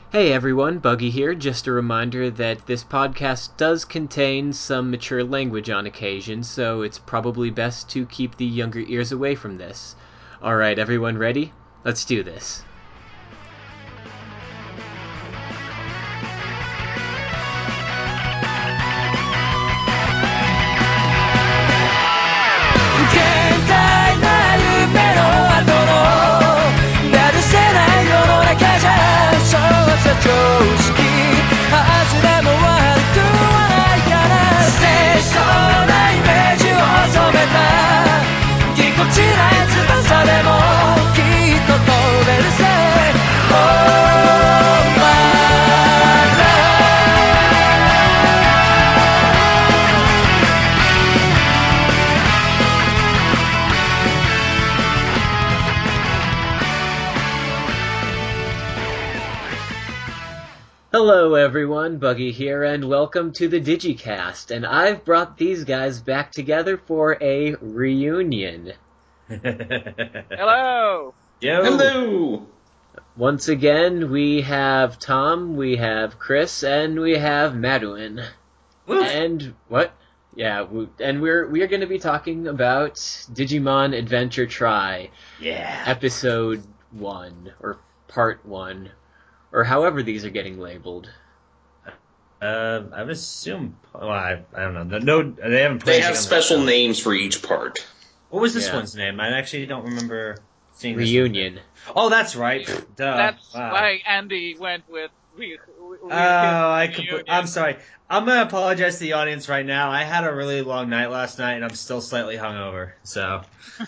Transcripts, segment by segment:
Hey everyone, Buggy here. Just a reminder that this podcast does contain some mature language on occasion, so it's probably best to keep the younger ears away from this. Alright, everyone ready? Let's do this. Hello everyone, Buggy here, and welcome to the DigiCast, and I've brought these guys back together for a reunion. Hello! Yo! Hello! Once again, we have Tom, we have Chris, and we have Madeline. And what? Yeah, and we are going to be talking about Digimon Adventure Tri. Yeah. Episode 1, or Part 1. Or however these are getting labeled. I would assume. Well, I don't know. No, they haven't. They have special names for each part. What was this one's name? I actually don't remember seeing this. Reunion. Oh, that's right. Duh. That's why Andy went with. I'm sorry. I'm gonna apologize to the audience right now. I had a really long night last night, and I'm still slightly hungover. So,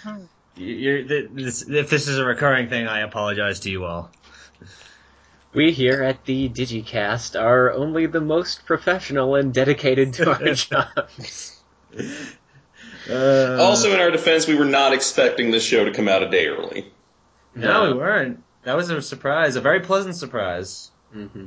if this is a recurring thing, I apologize to you all. We here at the DigiCast are only the most professional and dedicated to our jobs. Also, in our defense, we were not expecting this show to come out a day early. No, we weren't. That was a surprise, a very pleasant surprise. Mm-hmm.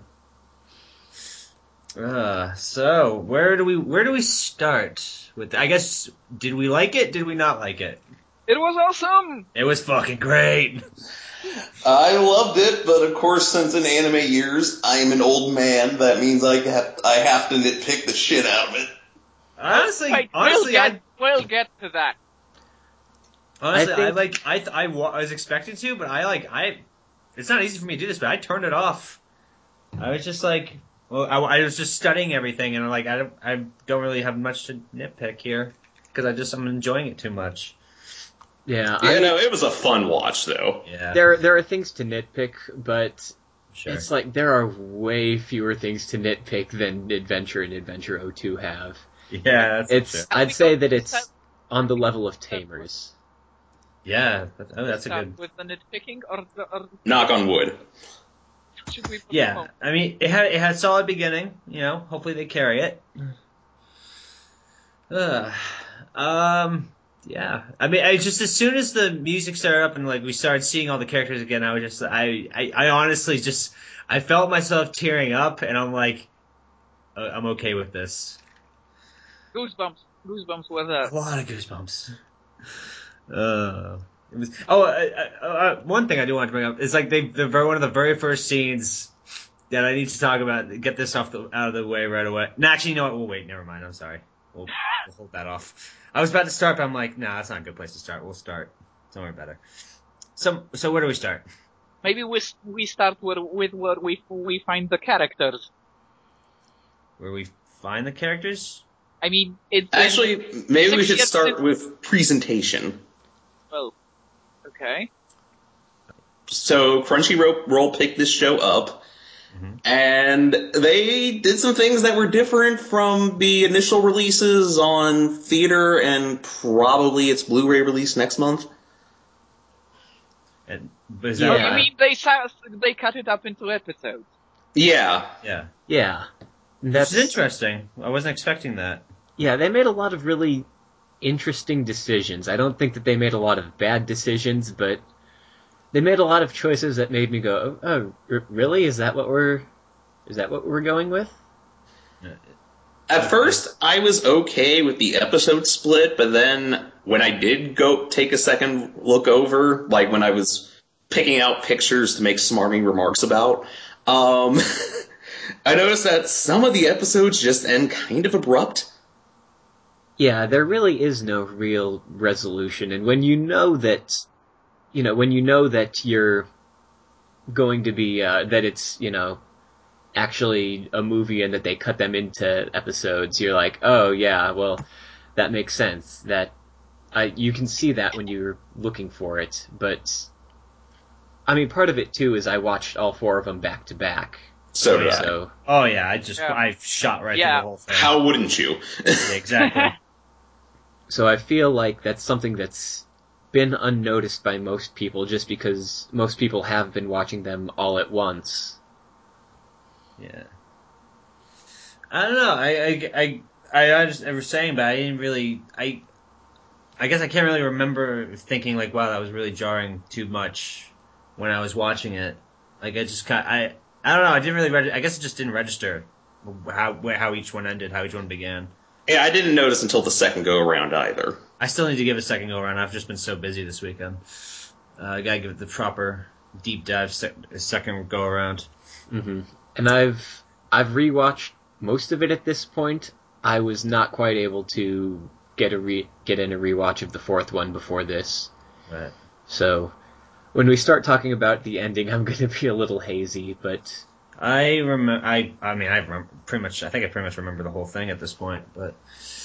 So where do we start with? I guess, did we like it? Did we not like it? It was awesome! It was fucking great. I loved it, but of course, since in anime years, I am an old man. That means I have to nitpick the shit out of it. Honestly, we'll get to that. Honestly, I was expecting to, but it's not easy for me to do this, but I turned it off. I was just like, well, I was just studying everything, and I don't really have much to nitpick here because I'm enjoying it too much. Yeah, it was a fun watch, though. Yeah. There are things to nitpick, but sure. It's like there are way fewer things to nitpick than Adventure and Adventure 02 have. Yeah, that's true. I'd say that it's on the level of Tamers. Yeah, that's a good. With the nitpicking or knock on wood. Should we? Yeah, I mean it had a solid beginning. You know, hopefully they carry it. Yeah. I mean, I just, as soon as the music started up and, we started seeing all the characters again, I was just, I honestly just, I felt myself tearing up, and I'm like, I'm okay with this. Goosebumps was a lot of goosebumps. One thing I do want to bring up is, one of the very first scenes that I need to talk about, get this out of the way right away. No, actually, you know what, we'll wait, never mind, I'm sorry. We'll hold that off. I was about to start, but I'm like, nah, that's not a good place to start. We'll start somewhere better. So where do we start? Maybe we start with where we find the characters. Where we find the characters? I mean, maybe we should start with presentation. Well, okay. So Crunchyroll picked this show up. And they did some things that were different from the initial releases on theater and probably its Blu-ray release next month. You mean they cut it up into episodes? Yeah. That's interesting. I wasn't expecting that. Yeah, they made a lot of really interesting decisions. I don't think that they made a lot of bad decisions, but they made a lot of choices that made me go, oh, really? Is that what we're going with? At first, I was okay with the episode split, but then when I did go take a second look over, when I was picking out pictures to make smarmy remarks about, Um, I noticed that some of the episodes just end kind of abrupt. Yeah, there really is no real resolution, and when you know that, you're going to be, that it's, actually a movie and that they cut them into episodes, you're like, oh yeah, well, that makes sense. You can see that when you're looking for it, but I mean, part of it too is I watched all 4 of them back to back. So did I. So Oh yeah, I shot right through the whole thing. How wouldn't you? Yeah, exactly. So I feel like that's something that's been unnoticed by most people, just because most people have been watching them all at once. Yeah. I don't know. I was saying, but I didn't really. I guess I can't really remember thinking like, wow, that was really jarring too much when I was watching it. Like I just I don't know. I didn't really. I guess it just didn't register how each one ended, how each one began. Yeah, I didn't notice until the second go around either. I still need to give it a second go around. I've just been so busy this weekend. I gotta give it the proper deep dive second go around. Mm-hmm. And I've rewatched most of it at this point. I was not quite able to get in a rewatch of the 4th one before this. Right. So when we start talking about the ending, I'm going to be a little hazy, but I remember. I mean, I remember pretty much. I think I pretty much remember the whole thing at this point. But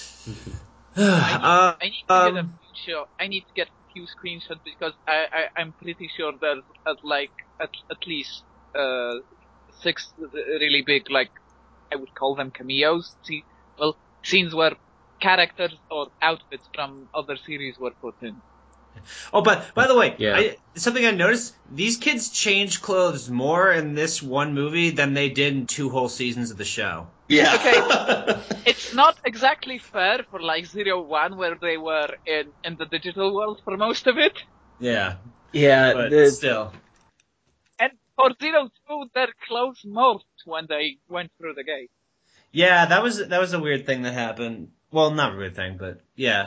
I need to get a few screenshots because I'm pretty sure there's at least 6 really big, like I would call them cameos. Scenes where characters or outfits from other series were put in. Oh, but by the way, yeah. something I noticed: these kids change clothes more in this one movie than they did in 2 whole seasons of the show. Yeah. Okay, it's not exactly fair for like 01 where they were in the digital world for most of it. Yeah. Yeah, But still. And for 02, their clothes morphed when they went through the gate. Yeah, that was a weird thing that happened. Well, not a weird thing, but yeah.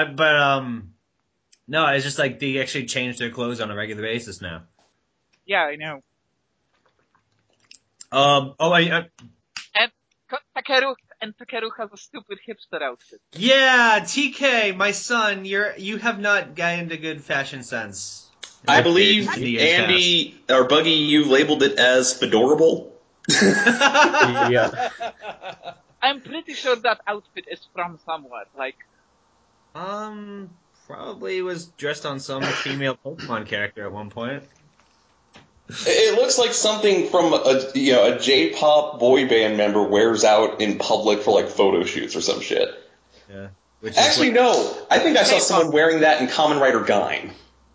No, it's just like they actually change their clothes on a regular basis now. Yeah, I know. And Takeru has a stupid hipster outfit. Yeah, TK, my son, you have not gotten into good fashion sense. I believe, in the years Andy, or Buggy, you labeled it as fedorable. yeah. I'm pretty sure that outfit is from somewhere. Like, probably was dressed on some female Pokemon character at one point. It looks like something from a J-pop boy band member wears out in public for like photo shoots or some shit. Yeah. Actually, no. I think I saw someone wearing that in Kamen Rider Gaim.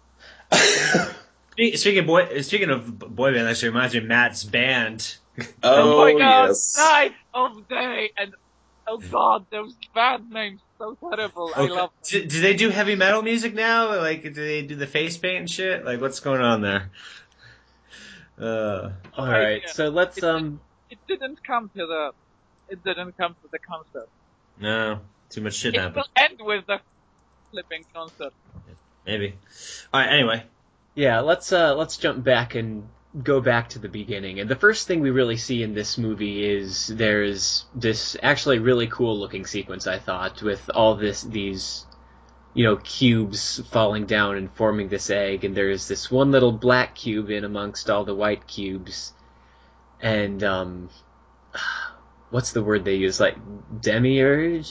Speaking of boy band, actually reminds me of Matt's band. Oh my God, yes. Night of Day, and oh God, those band names so terrible. Okay. I love them. Do they do heavy metal music now? Like, do they do the face paint and shit? Like, what's going on there? All right, so let's It didn't come to the concert. No, too much shit It happened. will end with the flipping concert. Maybe. All right. Anyway. Yeah, let's jump back and go back to the beginning. And the first thing we really see in this movie is there's this actually really cool looking sequence, I thought, with all these cubes falling down and forming this egg, and there's this one little black cube in amongst all the white cubes. And what's the word they use? Like demiurge?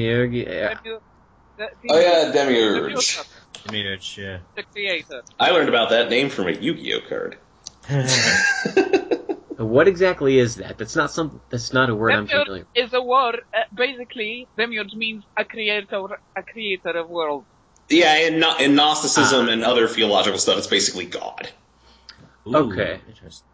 Oh yeah, Demiurge. Demiurge, yeah. The creator. I learned about that name from a Yu-Gi-Oh card. What exactly is that? That's not a word I'm Demiurge familiar with. is a word. Basically, Demiurge means a creator of world. Yeah, in Gnosticism and other theological stuff, it's basically God. Ooh, okay. Interesting.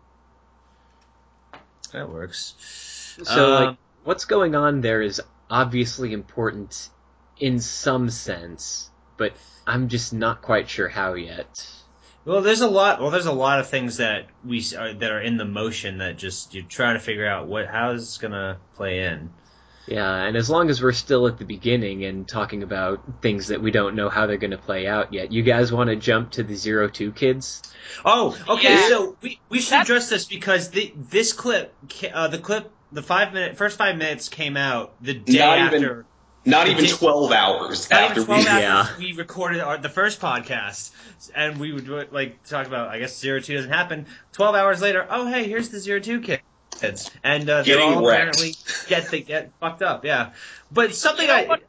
That works. So, what's going on there is obviously important in some sense, but I'm just not quite sure how yet. Well, there's a lot of things that that are in the motion that just you're trying to figure out how is this gonna play in. Yeah, and as long as we're still at the beginning and talking about things that we don't know how they're going to play out yet, you guys want to jump to the 02 kids? Oh, okay. Yeah. So we should address this because this clip, the first 5 minutes came out the day after. Not even 12 hours Not after even 12 we... after we recorded the first podcast, and we would talk about, I guess 02 doesn't happen. 12 hours later, oh hey, here's the 02 kids, and they're all apparently get fucked up. Yeah, but something what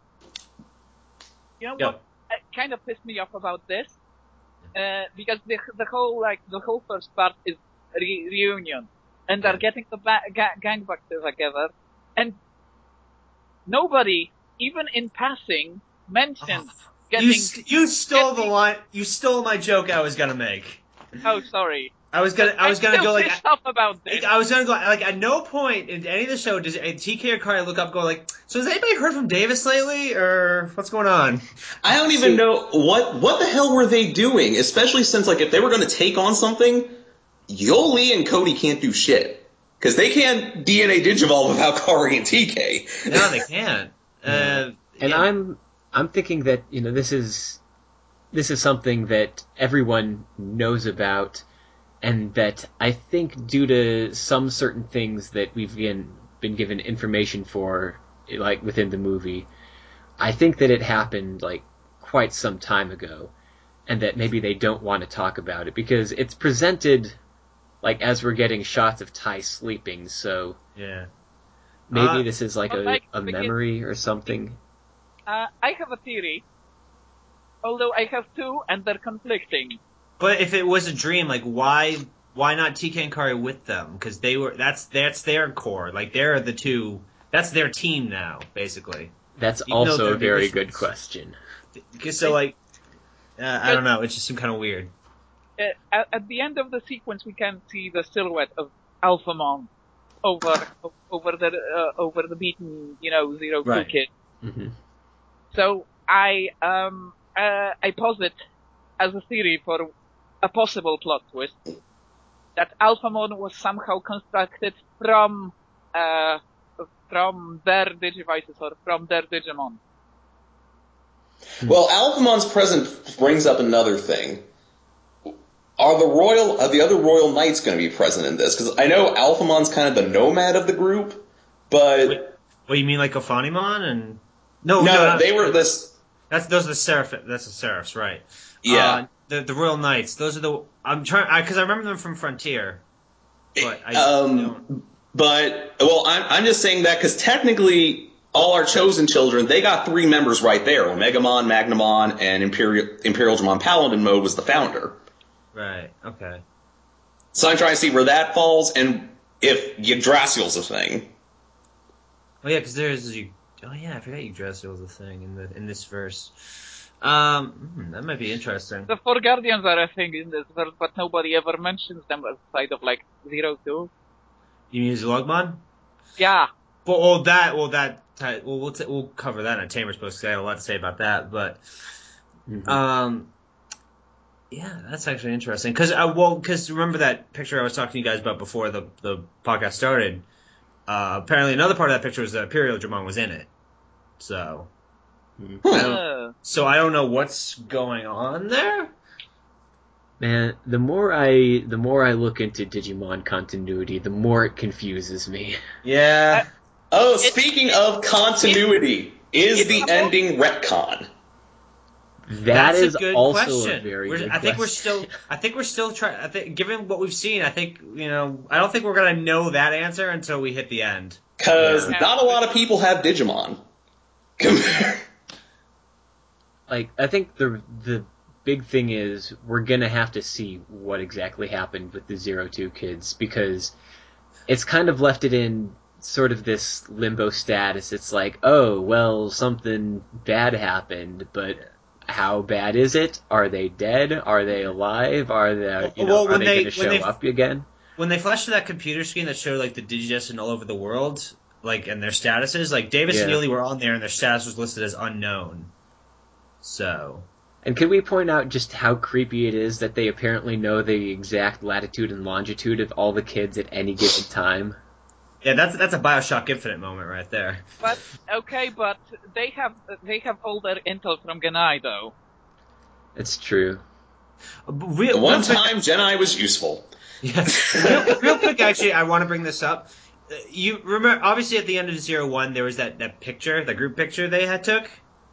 kind of pissed me off about this, because the whole first part is reunion, and they're getting the gang back together, and nobody, even in passing, mentioned getting. You stole the line. You stole my joke I was gonna make. Oh, sorry. I was gonna go like. Stuff about this. I was gonna go like at no point in any of the show does TK or Kari look up, go like, so has anybody heard from Davis lately, or what's going on? I don't even know what the hell were they doing, especially since if they were going to take on something, Yoli and Cody can't do shit because they can't DNA digivolve without Kari and TK. No, they can't. And I'm thinking that this is something that everyone knows about. And that I think due to some certain things that we've been given information for, within the movie, I think that it happened, quite some time ago. And that maybe they don't want to talk about it, because it's presented, as we're getting shots of Ty sleeping, so... Yeah. Maybe this is, a memory or something. I have a theory. Although I have two, and they're conflicting. But if it was a dream, why not TK and Kari with them? Because that's their core. They're the two. That's their team now, basically. That's also a very good question. So I don't know. It just seemed kind of weird. At the end of the sequence, we can see the silhouette of Alphamon over the beaten 02 kid. Mm-hmm. So I posit as a theory for a possible plot twist that Alphamon was somehow constructed from their Digivices or from their Digimon. Well, Alphamon's presence brings up another thing. Are the other Royal Knights going to be present in this? Because I know Alphamon's kind of the nomad of the group, but... What, you mean like Ophanimon and... No, they were this... Those are the Seraph. That's the Seraphs, right? Yeah. The Royal Knights. Those are the. I'm trying because I remember them from Frontier. But I don't. But I'm just saying that because technically all our chosen children, they got 3 members right there. Omegamon, Magnamon, and Imperial Dramon Paladin Mode was the founder. Right. Okay. So I'm trying to see where that falls and if Yggdrasil's a thing. Oh yeah, because there's you. Oh yeah, I forgot Yggdrasil was a thing in this verse. That might be interesting. The 4 Guardians are a thing in this verse, but nobody ever mentions them outside of 02. You mean Zilogmon? Yeah. We'll cover that in Tamer's post because I have a lot to say about that. But yeah, that's actually interesting. Because remember that picture I was talking to you guys about before the podcast started. Apparently, another part of that picture was that Imperial Dramon was in it. So. I don't know what's going on there. Man, the more I look into Digimon continuity, the more it confuses me. Yeah. Speaking of continuity, is the ending retcon? That's a good also question. A very good question. I think we're still trying. Given what we've seen, I think I don't think we're gonna know that answer until we hit the end. Because not a lot of people have Digimon. I think the big thing is we're gonna have to see what exactly happened with the 02 kids, because it's kind of left it in sort of this limbo status. It's oh, well, something bad happened, but how bad is it? Are they dead? Are they alive? Are they, are they going to show up again? When they flashed to that computer screen that showed the Digidestin all over the world, and their statuses, Davis and Yuli were on there and their status was listed as unknown. So. And can we point out just how creepy it is that they apparently know the exact latitude and longitude of all the kids at any given time? Yeah, that's a Bioshock Infinite moment right there. But they have all their intel from Genai though. It's true. The one time Jedi was useful. Yeah. Real quick, actually, I want to bring this up. You remember, obviously, at the end of 01, there was that picture, the group picture they had took.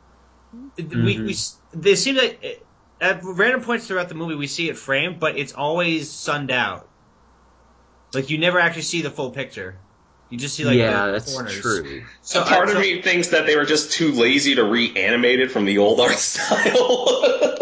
They seem like at random points throughout the movie we see it framed, but it's always sunned out. Like you never actually see the full picture. You just see like the that's corners. true. So part of me thinks that they were just too lazy to reanimate it from the old art style.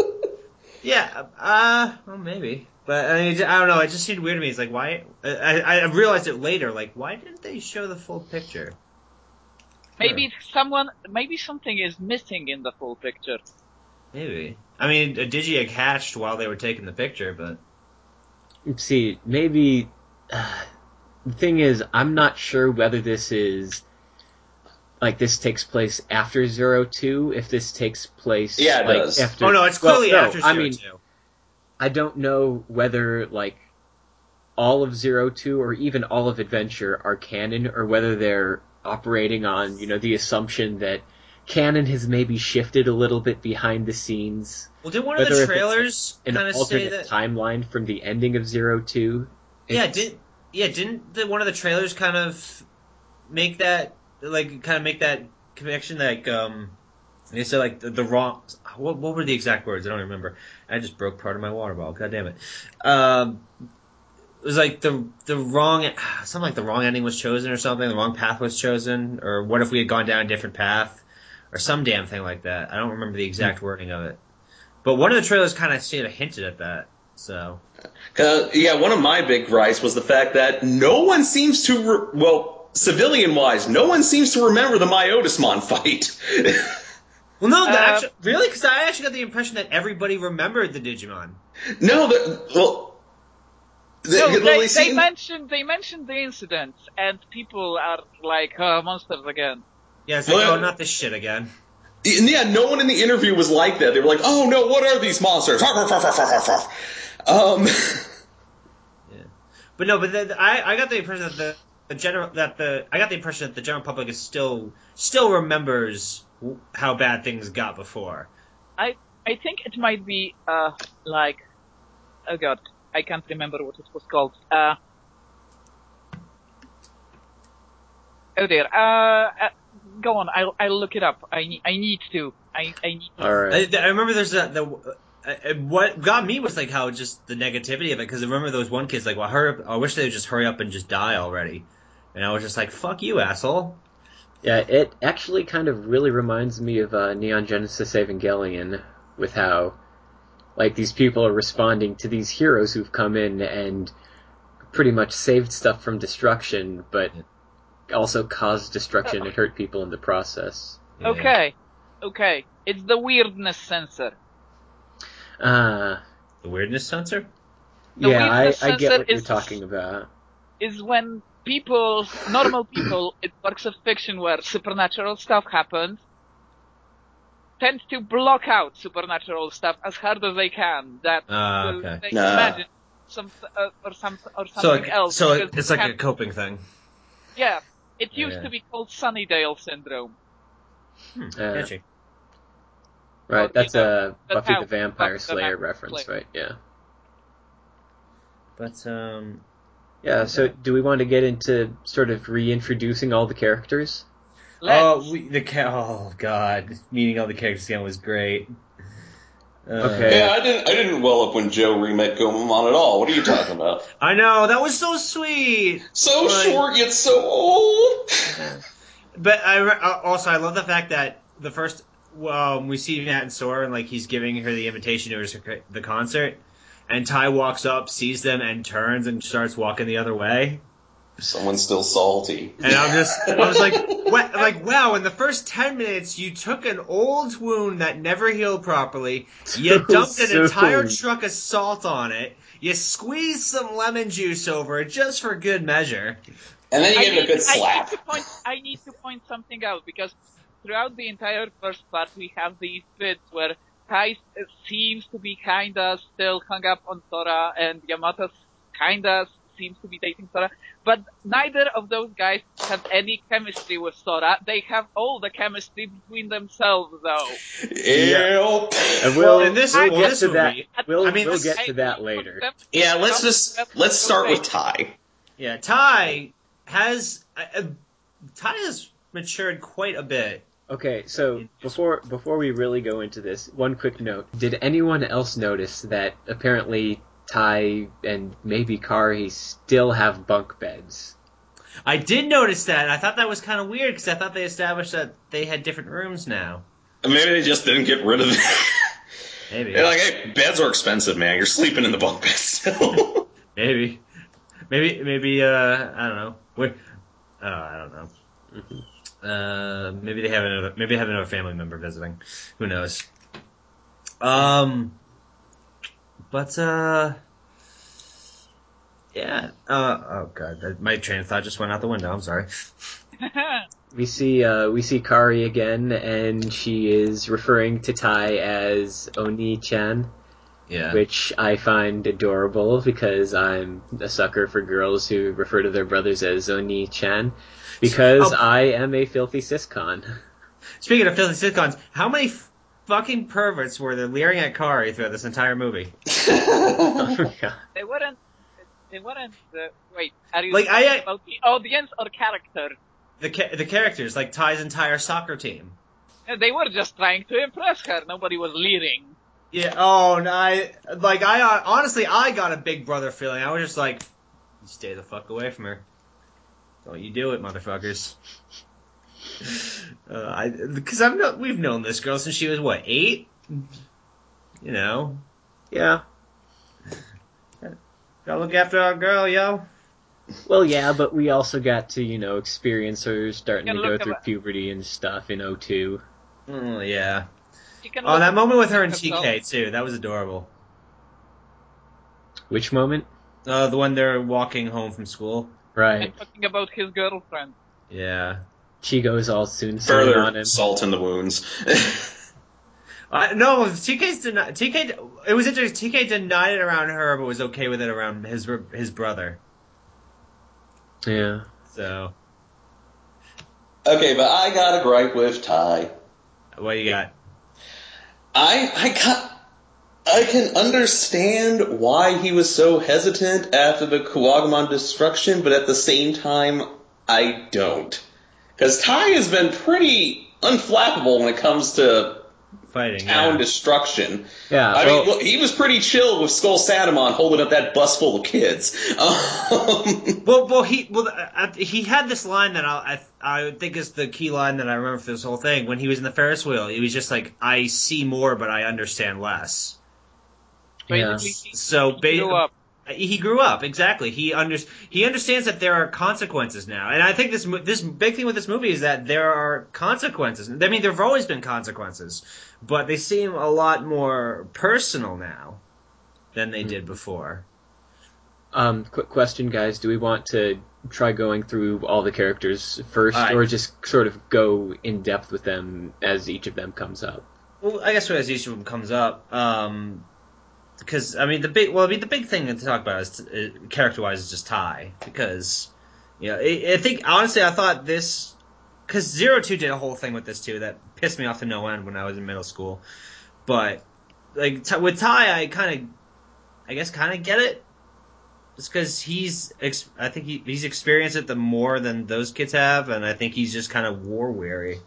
Yeah, well, maybe. But I mean, I don't know. It just seemed weird to me. It's like, why? I realized it later. Like, why didn't they show the full picture? Maybe something is missing in the full picture. Maybe. I mean, a Digiegg hatched while they were taking the picture, but see, maybe the thing is, I'm not sure whether this is like this takes place after 02. If this takes place, Yeah, it like does. after. Oh no, it's clearly after 02. I mean, I don't know whether like all of 02 or even all of Adventure are canon, or whether they're operating on the assumption that canon has maybe shifted a little bit behind the scenes. Well, did one of the trailers an kind of say alternate that timeline from the ending of 02? didn't one of the trailers kind of make that connection? Like, they said like the wrong. What were the exact words? I don't remember. I just broke part of my water bottle. God damn it. It was like the wrong, something like the wrong ending was chosen or something. The wrong path was chosen, or what if we had gone down a different path, or some damn thing like that. I don't remember the exact wording of it. But one of the trailers kind of hinted at that. So. One of my big gripes was the fact that no one seems to, civilian-wise, no one seems to remember the Myotismon fight. Well, no, really? Because I actually got the impression that everybody remembered the Digimon. No, they mentioned the incidents, and people are like, monsters again. Yeah, it's like, not this shit again. Yeah, no one in the interview was like that. They were like, "Oh no, what are these monsters?" Yeah. But no, I got the impression that I got the impression that the general public is still remembers how bad things got before. I think it might be like, oh god, I can't remember what it was called. Oh dear. Go on. I'll look it up. I need to. I need to. All right. I remember there's what got me was like how just the negativity of it, because I remember there was one kid's like, well, hurry up, I wish they would just hurry up and just die already. And I was just like, fuck you, asshole. Yeah, it actually kind of really reminds me of Neon Genesis Evangelion, with how like these people are responding to these heroes who've come in and pretty much saved stuff from destruction, but also caused destruction and hurt people in the process. Yeah. Okay. It's the weirdness sensor. The weirdness sensor? I get what you're talking about. Is when normal people, in works of fiction where supernatural stuff happens, tend to block out supernatural stuff as hard as they can. They imagine something else. So it's like a coping thing. Yeah, it used to be called Sunnydale syndrome. Catchy. Right, that's a Buffy the Vampire Slayer reference, right? Yeah. But so do we want to get into sort of reintroducing all the characters? Oh god, meeting all the characters again was greet. Okay. Yeah, I didn't well up when Joe remade Gomamon at all. What are you talking about? I know, that was so sweet. So short yet so old. Yeah. But I love the fact that the first we see Matt and Sora, and like he's giving her the invitation to the concert, and Ty walks up, sees them, and turns and starts walking the other way. Someone's still salty. And I was like, wow, in the first 10 minutes, you took an old wound that never healed properly, you dumped an entire truck of salt on it, you squeezed some lemon juice over it just for good measure. And then you gave it a good slap. I need to point something out, because throughout the entire first part, we have these bits where Tai seems to be kinda still hung up on Sora, and Yamata kinda seems to be dating Sora. But neither of those guys have any chemistry with Sora. They have all the chemistry between themselves, though. Yep. And Well, in this we'll get this to that. movie, We'll I mean, we'll this- get to that later. Yeah, let's start with Ty. Yeah, Ty has matured quite a bit. Okay, so before we really go into this, one quick note: did anyone else notice that apparently Ty and maybe Kari still have bunk beds? I did notice that, and I thought that was kind of weird because I thought they established that they had different rooms now. Maybe they just didn't get rid of it. Maybe. They're like, hey, beds are expensive, man. You're sleeping in the bunk bed still. Maybe. I don't know. I don't know. Mm-hmm. Maybe they have another family member visiting. Who knows? Yeah. Oh god, my train of thought just went out the window. I'm sorry. We see Kari again, and she is referring to Ty as Oni-chan, Yeah. which I find adorable because I'm a sucker for girls who refer to their brothers as Oni-chan, because I am a filthy siscon. Speaking of filthy sitcoms, how many fucking perverts were there leering at Kari throughout this entire movie? Oh my god. They weren't. Wait, are you Like, talking about the audience or character? The characters, like Ty's entire soccer team. They were just trying to impress her. Nobody was leering. Yeah. Oh, no, honestly, I got a Big Brother feeling. I was just like, you stay the fuck away from her. Don't you do it, motherfuckers. Because we've known this girl since she was what, 8? You know. Yeah. Gotta look after our girl, yo. Well, yeah, but we also got to, experience her starting to And go look through at- puberty and stuff in 02. Oh, yeah. She can Oh, look that at moment with her and herself. TK, too. That was adorable. Which moment? The one they're walking home from school. Right. I'm talking about his girlfriend. Yeah. Chigo's all soon on Further him. salt in the wounds. No, TK. It was interesting. TK denied it around her, but was okay with it around his brother. Yeah. So, Okay, but I got a gripe with Ty. what you got? I can understand why he was so hesitant after the Kuwagamon destruction, but at the same time, I don't. Because Ty has been pretty unflappable when it comes to Fighting. town destruction. Yeah, I well- mean, look, he was pretty chill with Skull Satamon holding up that bus full of kids. He had this line that I think is the key line that I remember for this whole thing. When he was in the Ferris wheel, he was just like, "I see more, but I understand less." Yeah. Basically, So he grew up. He grew up, exactly. He understands that there are consequences now, and I think this big thing with this movie is that there are consequences. I mean, there have always been consequences, but they seem a lot more personal now than they did before. Quick question, guys. Do we want to try going through all the characters first, All right. or just sort of go in depth with them as each of them comes up? Well, I guess as each of them comes up, because I mean the big thing to talk about is character-wise is just Ty, because I think honestly I thought this, because 02 did a whole thing with this too that pissed me off to no end when I was in middle school, but like with Ty I kind of get it, just because I think he's experienced it the more than those kids have, and I think he's just kind of war weary.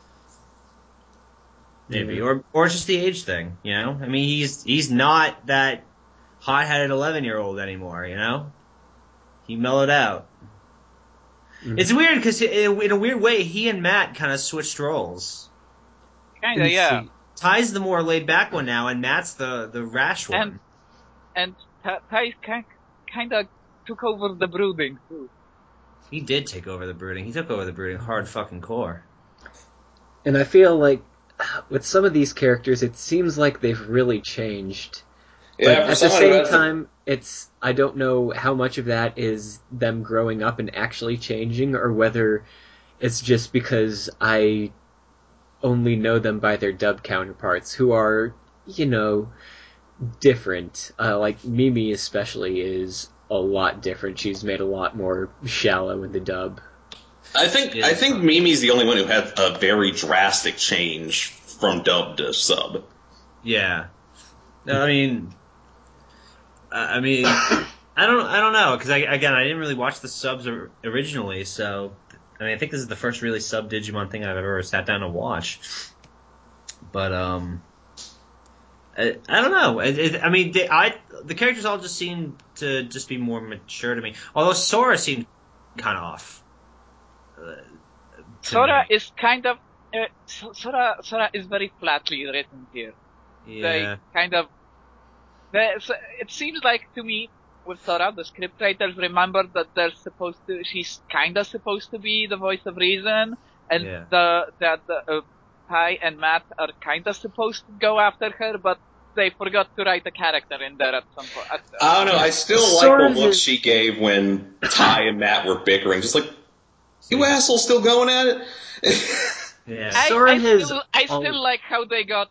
Maybe, or it's just the age thing, I mean, he's not that hot-headed 11-year-old anymore, He mellowed out. Mm-hmm. It's weird because in a weird way, he and Matt kind of switched roles. Kinda, yeah. Ty's the more laid-back one now, and Matt's the rash one. And Ty kinda took over the brooding too. He did take over the brooding. He took over the brooding hard fucking core. And I feel like with some of these characters, it seems like they've really changed. Yeah, but at the same time, I don't know how much of that is them growing up and actually changing, or whether it's just because I only know them by their dub counterparts, who are, different. Like Mimi especially is a lot different. She's made a lot more shallow in the dub. I think Mimi's the only one who had a very drastic change from dub to sub. Yeah. No, I mean, I don't know, because I didn't really watch the subs originally, so I mean, I think this is the first really sub Digimon thing I've ever sat down to watch. But I don't know. I mean, the characters all just seem to just be more mature to me. Although Sora seemed kind of off. Sora is kind of Sora is very flatly written here. Yeah. They kind of. It seems like to me with Sora, the scriptwriters remember that she's kind of supposed to be the voice of reason, and Ty and Matt are kind of supposed to go after her, but they forgot to write a character in there at some point. I don't know. I still like the look she gave when Ty and Matt were bickering. Just like, you assholes still going at it? Yeah. I still like how they got.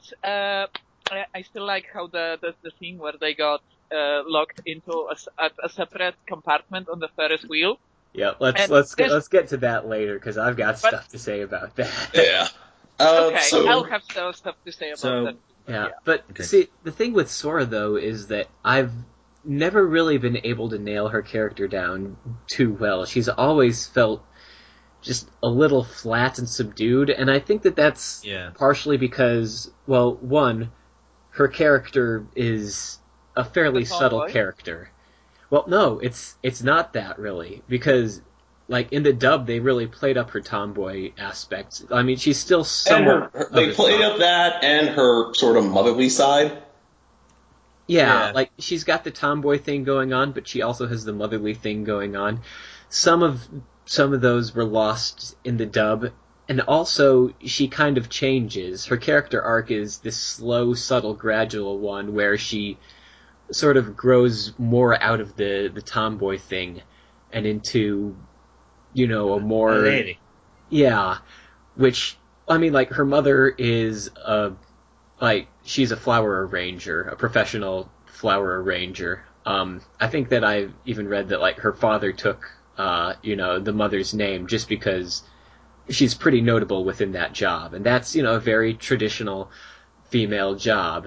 I still like how the scene where they got locked into a separate compartment on the Ferris wheel. Yeah, let's get to that later because I've got stuff to say about that. Yeah. I'll have stuff to say about that. Yeah, but see, the thing with Sora though is that I've never really been able to nail her character down too well. She's always felt just a little flat and subdued, and I think that's partially because, well, one, her character is a fairly subtle character. Well, no, it's not that really, because like in the dub they really played up her tomboy aspects. I mean, she's still somewhat. They played up that and her sort of motherly side. Yeah, like she's got the tomboy thing going on, but she also has the motherly thing going on. Some of those were lost in the dub, and also she kind of changes. Her character arc is this slow, subtle, gradual one where she sort of grows more out of the tomboy thing and into, a more... A lady. Yeah, which, I mean, like, her mother is she's a flower arranger, a professional flower arranger. I think that I've even read that, like, her father took, the mother's name just because she's pretty notable within that job. And that's, a very traditional female job.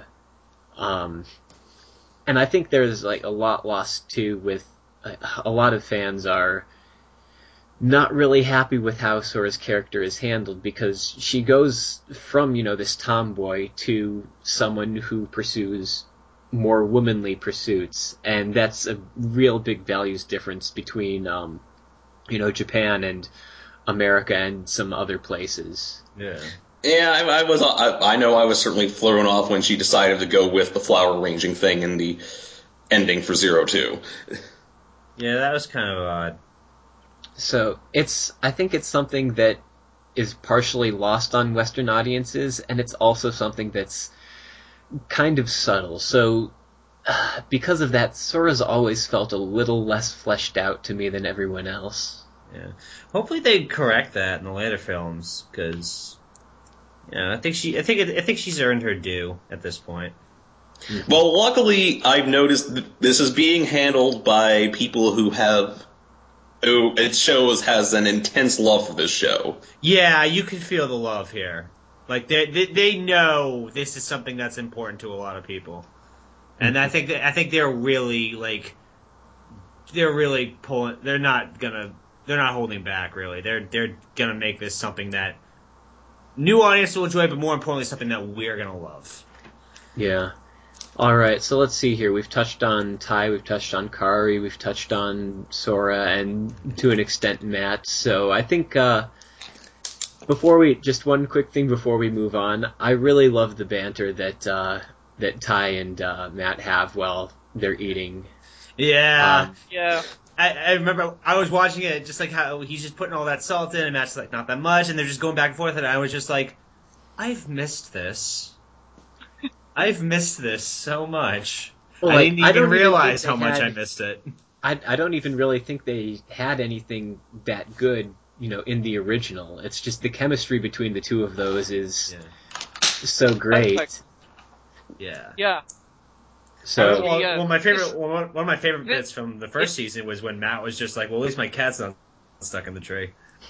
And I think there's, like, a lot lost, too, with a lot of fans are not really happy with how Sora's character is handled because she goes from, this tomboy to someone who pursues more womanly pursuits, and that's a real big values difference between, Japan and America and some other places. Yeah. Yeah, I know I was certainly thrown off when she decided to go with the flower arranging thing in the ending for 02. Yeah, that was kind of odd. So I think it's something that is partially lost on Western audiences, and it's also something that's kind of subtle. So because of that, Sora's always felt a little less fleshed out to me than everyone else. Yeah. Hopefully they correct that in the later films, because I think she's earned her due at this point. Well, luckily, I've noticed this is being handled by people who it shows has an intense love for this show. Yeah, you can feel the love here. Like they know this is something that's important to a lot of people, and I think they're really pulling. They're not holding back. Really, they're gonna make this something that new audience will enjoy, but more importantly, something that we're gonna love. Yeah. Alright, so let's see here. We've touched on Tai, we've touched on Kari, we've touched on Sora, and to an extent Matt. So I think just one quick thing before we move on, I really love the banter that Tai and Matt have while they're eating. Yeah. Yeah. I remember I was watching it, just like how he's just putting all that salt in, and Matt's like, not that much, and they're just going back and forth, and I was just like, I've missed this. I've missed this so much. Well, I didn't even realize how much I missed it. I don't even really think they had anything that good, in the original. It's just the chemistry between the two of those is so great. Perfect. Yeah. Yeah. So well, my favorite one of my favorite bits from the first season was when Matt was just like, "Well, at least my cat's not stuck in the tree."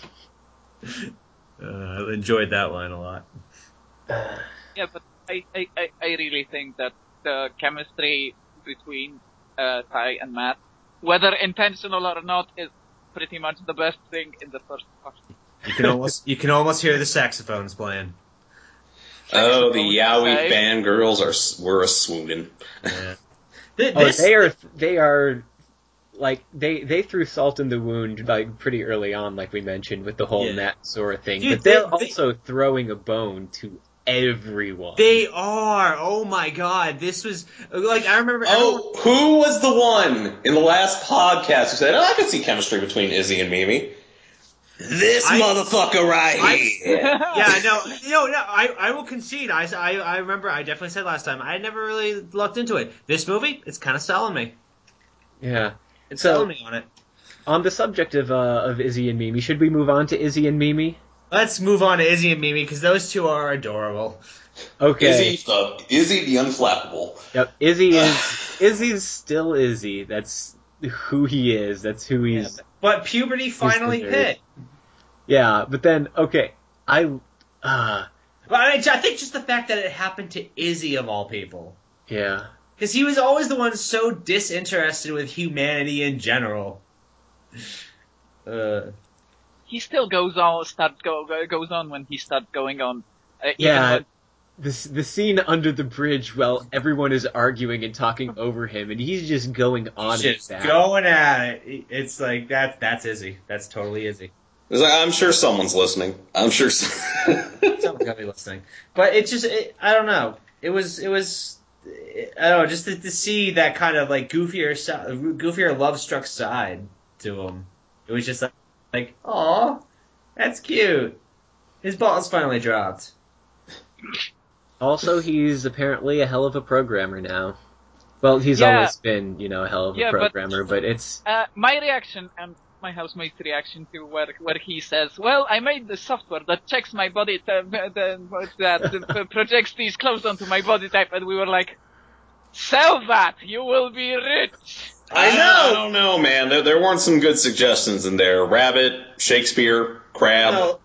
I enjoyed that line a lot. Yeah, but I really think that the chemistry between Ty and Matt, whether intentional or not, is pretty much the best thing in the first part. You can almost hear the saxophones playing. Oh, the Yowie fangirls were a swooning. Yeah. They are like they threw salt in the wound like pretty early on, like we mentioned with the whole Matt Zora thing. Dude, but they're also throwing a bone to everyone. They are. Oh my god, this was like I remember. Who was the one in the last podcast who said, "Oh, I could see chemistry between Izzy and Mimi"? This motherfucker right here. Yeah, no. I will concede. I remember. I definitely said last time. I never really looked into it. This movie, it's kind of selling me. Yeah, it's selling me on it. On the subject of Izzy and Mimi, should we move on to Izzy and Mimi? Let's move on to Izzy and Mimi because those two are adorable. Okay. Izzy the unflappable. Yep. Izzy's still Izzy. That's who he is. That's who he's. Yeah, but puberty finally hit. Yeah, but then okay, But I think just the fact that it happened to Izzy of all people. Yeah. Because he was always the one so disinterested with humanity in general. He still goes on when he starts going on. The scene under the bridge while everyone is arguing and talking over him, and he's just going on. He's just going at it. It's like that's Izzy. That's totally Izzy. It's like, I'm sure someone's listening. I'm sure someone's gotta be listening. But I don't know. It was I don't know, just to see that kind of like goofier love-struck side to him. It was just like, aw, that's cute. His ball's finally dropped. Also, he's apparently a hell of a programmer now. Well, he's always been, a hell of a programmer, but it's... my reaction and my housemate's reaction to where he says, well, I made the software that checks my body, that projects these clothes onto my body type, and we were like, sell that! You will be rich! I know! I don't know, man. There weren't some good suggestions in there. Rabbit, Shakespeare, crab. No.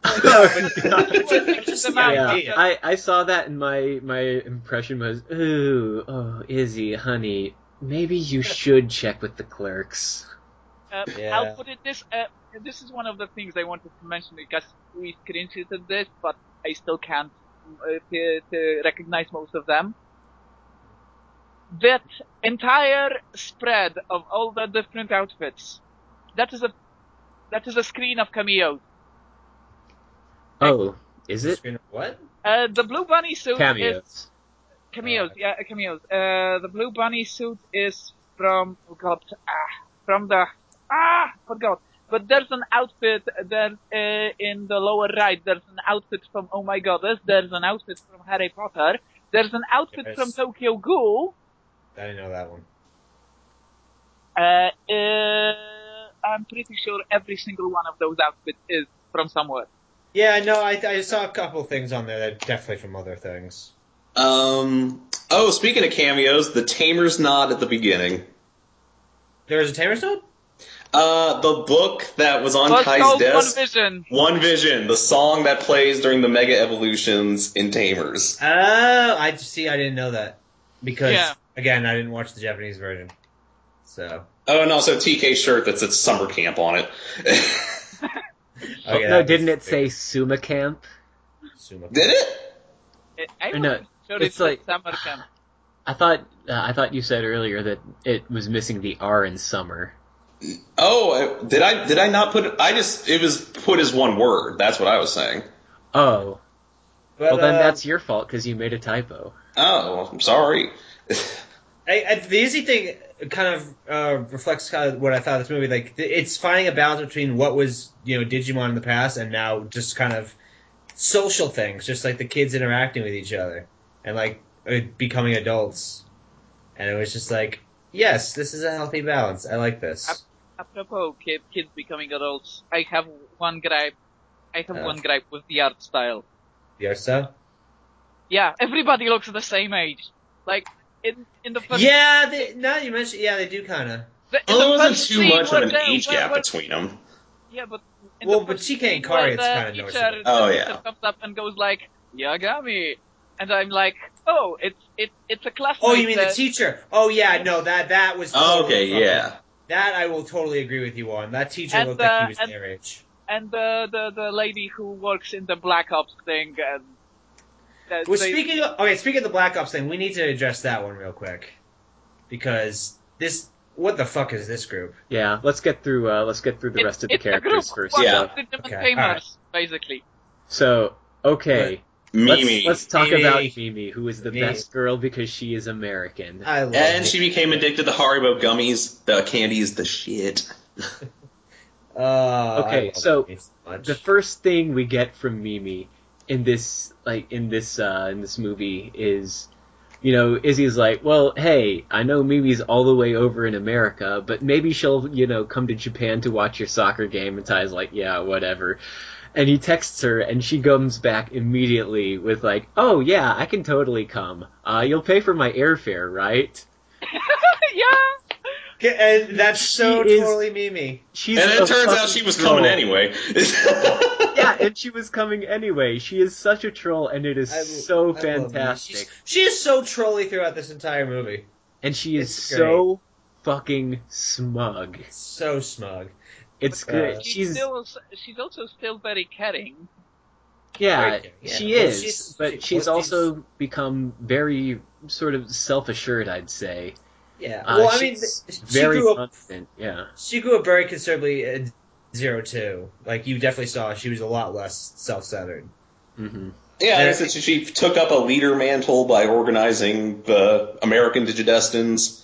I saw that and my impression was, Izzy, honey, maybe you should check with the clerks. I'll put it this is one of the things I wanted to mention because we screenshotted this, but I still can't to recognize most of them. That entire spread of all the different outfits, that is a screen of cameos. Oh, is it? Screen of what? The Blue Bunny suit cameos. is... Cameos, cameos. The Blue Bunny suit is from... forgot. But there's an outfit there in the lower right. There's an outfit from Oh My Goddess. There's an outfit from Harry Potter. There's an outfit from Tokyo Ghoul. I didn't know that one. I'm pretty sure every single one of those outfits is from somewhere. Yeah, no, I saw a couple things on there that are definitely from other things. Speaking of cameos, the Tamer's Knot at the beginning. There was a Tamer's Knot? The book that was on Kai's desk. One Vision. One Vision, the song that plays during the Mega Evolutions in Tamers. Oh, I didn't know that. Because, again, I didn't watch the Japanese version. So. Oh, and also TK's shirt that says summer camp on it. No, didn't it say Suma Camp? Did it? It's like summer camp. I thought you said earlier that it was missing the R in summer. Oh, did I not put it? It was put as one word. That's what I was saying. Oh. Well, then that's your fault because you made a typo. Oh, I'm sorry. The Izzy thing kind of reflects kind of what I thought of this movie. Like, it's finding a balance between what was, Digimon in the past and now just kind of social things, just like the kids interacting with each other and like becoming adults. And it was just like, yes, this is a healthy balance. I like this. Apropos kids becoming adults, I have one gripe. One gripe with the art style. The art style? Yeah, everybody looks the same age. Like, in the first. Yeah, now you mentioned, yeah, they do kind of. Well, there wasn't first too scene much of where an age gap where- between them. Yeah, but Well, but TK and Kari, it's kind of noticeable. Oh, the yeah. teacher comes up and goes like Yagami, and I'm like, oh, it's a classmate. Oh, you mean the teacher? Oh, yeah, no, that was totally Okay, fucking- yeah. That I will totally agree with you on. That teacher And, looked like he was and- their age. And the lady who works in the Black Ops thing. And Well, speaking of the Black Ops thing, we need to address that one real quick. Because what the fuck is this group? Yeah, let's get through the rest of the characters first. Yeah. Okay, alright. Basically. So, okay. Mimi. Let's talk Mimi. about Mimi, who is the Mimi. best girl because she is American. I love And it. she became addicted to Haribo gummies. The candy is the shit. I Okay, love so Mimi so much. the first thing we get from Mimi in this movie is, you know, Izzy's like, well, hey, I know Mimi's all the way over in America, but maybe she'll, you know, come to Japan to watch your soccer game. And Ty's like, yeah, whatever. And he texts her, and she comes back immediately with like, oh yeah, I can totally come. You'll pay for my airfare, right? Yeah. And that's so She is- totally Mimi. She's And a it turns out fucking she was troll. coming anyway. Yeah, and she was coming anyway. She is such a troll, and it is so I love Mimi. fantastic. She is so trolly throughout this entire movie. And she is It's so fucking smug. So smug. It's But, good. She's also still very caring. Yeah, Very- yeah. she Well, is, but she's also become very sort of self-assured, I'd say. Yeah. Well, I mean, she's she very grew up. confident. Yeah. She grew up very considerably at 02. Like, you definitely saw she was a lot less self-centered. Mm-hmm. Yeah, I guess she took up a leader mantle by organizing the American Digidestins.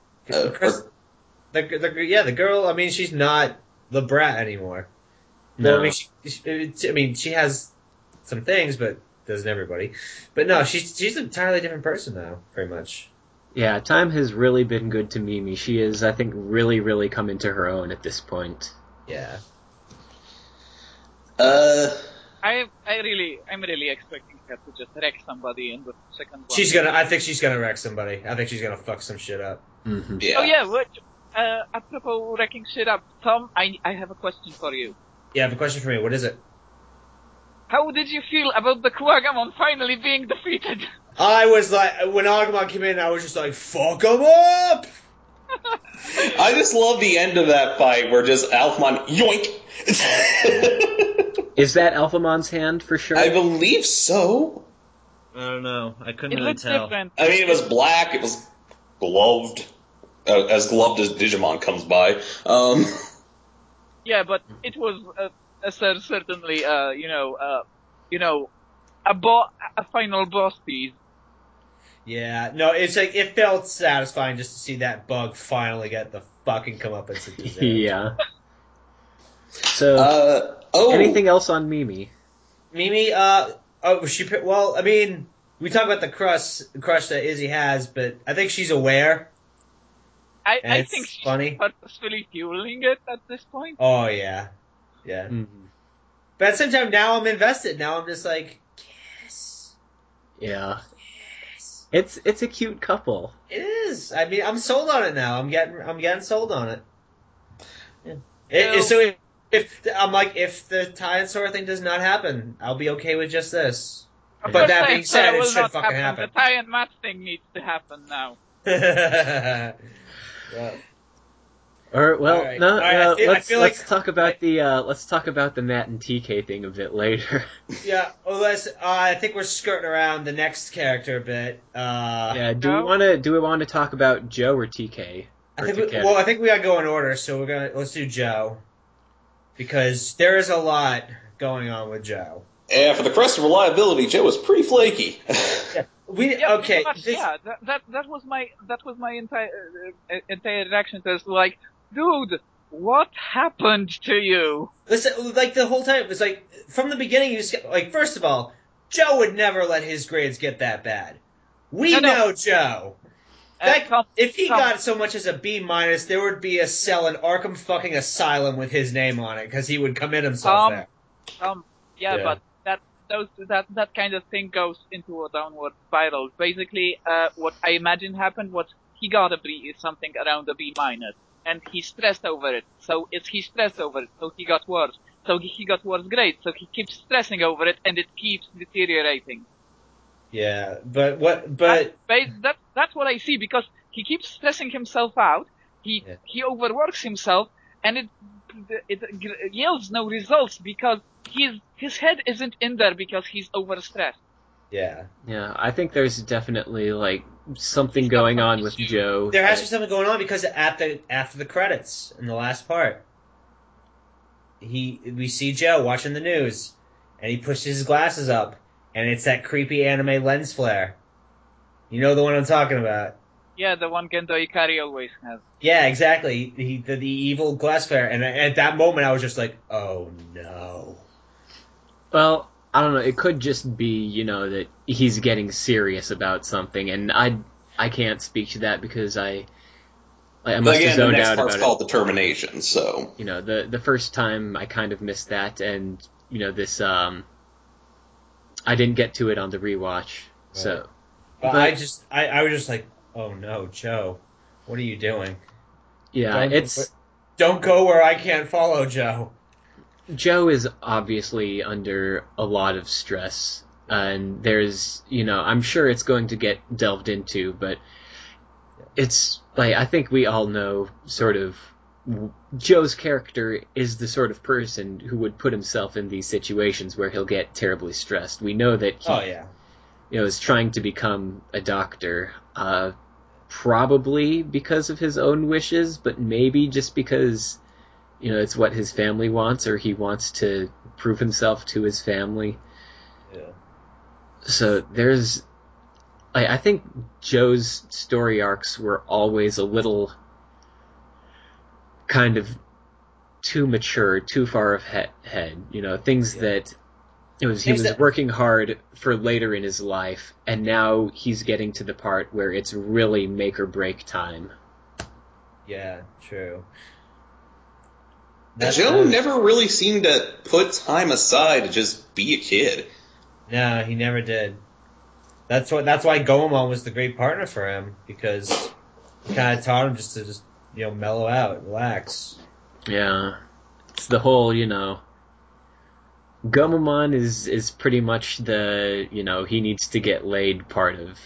The girl, I mean, she's not the brat anymore. No. Well, I mean, she has some things, but doesn't everybody. But no, she's an entirely different person now, pretty much. Yeah, time has really been good to Mimi. She is, I think, really, really come into her own at this point. Yeah. I'm really expecting her to just wreck somebody in the second one. I think she's gonna wreck somebody. I think she's gonna fuck some shit up. Mm-hmm. Yeah. Oh yeah, what? Apropos wrecking shit up, Tom, I have a question for you. Yeah, I have a question for me. What is it? How did you feel about the Kuwagamon finally being defeated? I was like, when Agumon came in, I was just like, fuck him up! I just love the end of that fight where just Alphamon yoink. Is that Alphamon's hand for sure? I believe so. I don't know. I couldn't It really looks tell. different. I mean, it was black. It was gloved, as gloved as Digimon comes by. Yeah, but it was certainly a final boss piece. Yeah, no, it's like, it felt satisfying just to see that bug finally get the fucking comeuppance it deserved. Yeah. So, anything else on Mimi? Mimi, well, I mean, we talk about the crush that Izzy has, but I think she's aware. I it's think she's funny. purposefully fueling it at this point. Oh, yeah. Yeah. Mm-hmm. But at the same time, now I'm invested. Now I'm just like, yes. Yeah. Yes. It's a cute couple. It is. I mean, I'm sold on it now. I'm getting sold on it. Yeah. So if the tie and sword thing does not happen, I'll be okay with just this. Of But course, that tie being and sword said, it will should not fucking happen. The tie and match thing needs to happen now. Yeah. Or well, All right. no, All right, I feel let's like- talk about the Matt and TK thing a bit later. Yeah, well, I think we're skirting around the next character a bit. Yeah, do No? we want to talk about Joe or TK? I think we gotta go in order. So let's do Joe, because there is a lot going on with Joe. And for the crest of reliability, Joe was pretty flaky. Yeah, Okay. pretty much, yeah. That was my entire reaction to this. Like, dude, what happened to you? Listen, like the whole time, it was like from the beginning. You just, like, first of all, Joe would never let his grades get that bad. We know Joe. If he got so much as a B minus, there would be a cell in Arkham fucking Asylum with his name on it because he would commit himself there. Yeah, but that kind of thing goes into a downward spiral. Basically, what I imagine happened was he got something around a B minus, and he stressed over it. So he stressed over it, so he got worse. So he got worse grades, so he keeps stressing over it, and it keeps deteriorating. Yeah, but that's what I see, because he keeps stressing himself out. He overworks himself, and it yields no results because his head isn't in there because he's overstressed. Yeah. Yeah, I think there's definitely like something going on with Joe. There has to be something going on because after the credits in the last part, we see Joe watching the news, and he pushes his glasses up, and it's that creepy anime lens flare. You know the one I'm talking about. Yeah, the one Gendo Ikari always has. Yeah, exactly. The evil glass flare, and at that moment I was just like, oh no. Well, I don't know. It could just be, that he's getting serious about something, and I can't speak to that because I must have zoned out about it. The next part's called Determination, so the first time I kind of missed that, and this I didn't get to it on the rewatch, right. So. But I was just like, oh no, Joe, what are you doing? Yeah, don't go where I can't follow, Joe. Joe is obviously under a lot of stress, and there's, I'm sure it's going to get delved into, but it's, like, I think we all know sort of Joe's character is the sort of person who would put himself in these situations where he'll get terribly stressed. We know that he is trying to become a doctor, probably because of his own wishes, but maybe just because it's what his family wants, or he wants to prove himself to his family. Yeah. So there's, I think Joe's story arcs were always a little kind of too mature, too far ahead. Things that he was working hard for later in his life, and now he's getting to the part where it's really make or break time. Yeah, true. Joe never really seemed to put time aside to just be a kid. No, he never did. That's why Goemon was the great partner for him, because he kind of taught him to mellow out, relax. Yeah, it's the whole Gomamon is pretty much the he needs to get laid part of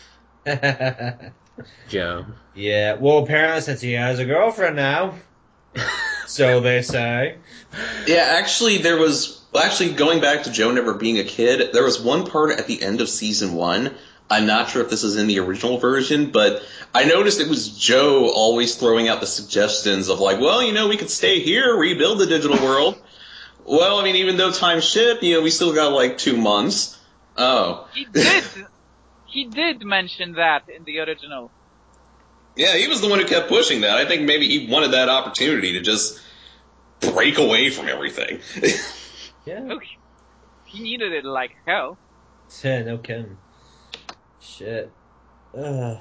Joe. Yeah, well, apparently since he has a girlfriend now. So they say. Yeah, actually, going back to Joe never being a kid, there was one part at the end of season 1. I'm not sure if this is in the original version, but I noticed it was Joe always throwing out the suggestions of like, well, we could stay here, rebuild the digital world. Well, I mean, even though time's shit, we still got like 2 months. Oh. He did mention that in the original. Yeah, he was the one who kept pushing that. I think maybe he wanted that opportunity to just break away from everything. Yeah. Look, he needed it like hell. Yeah, no kidding. Shit. Oh,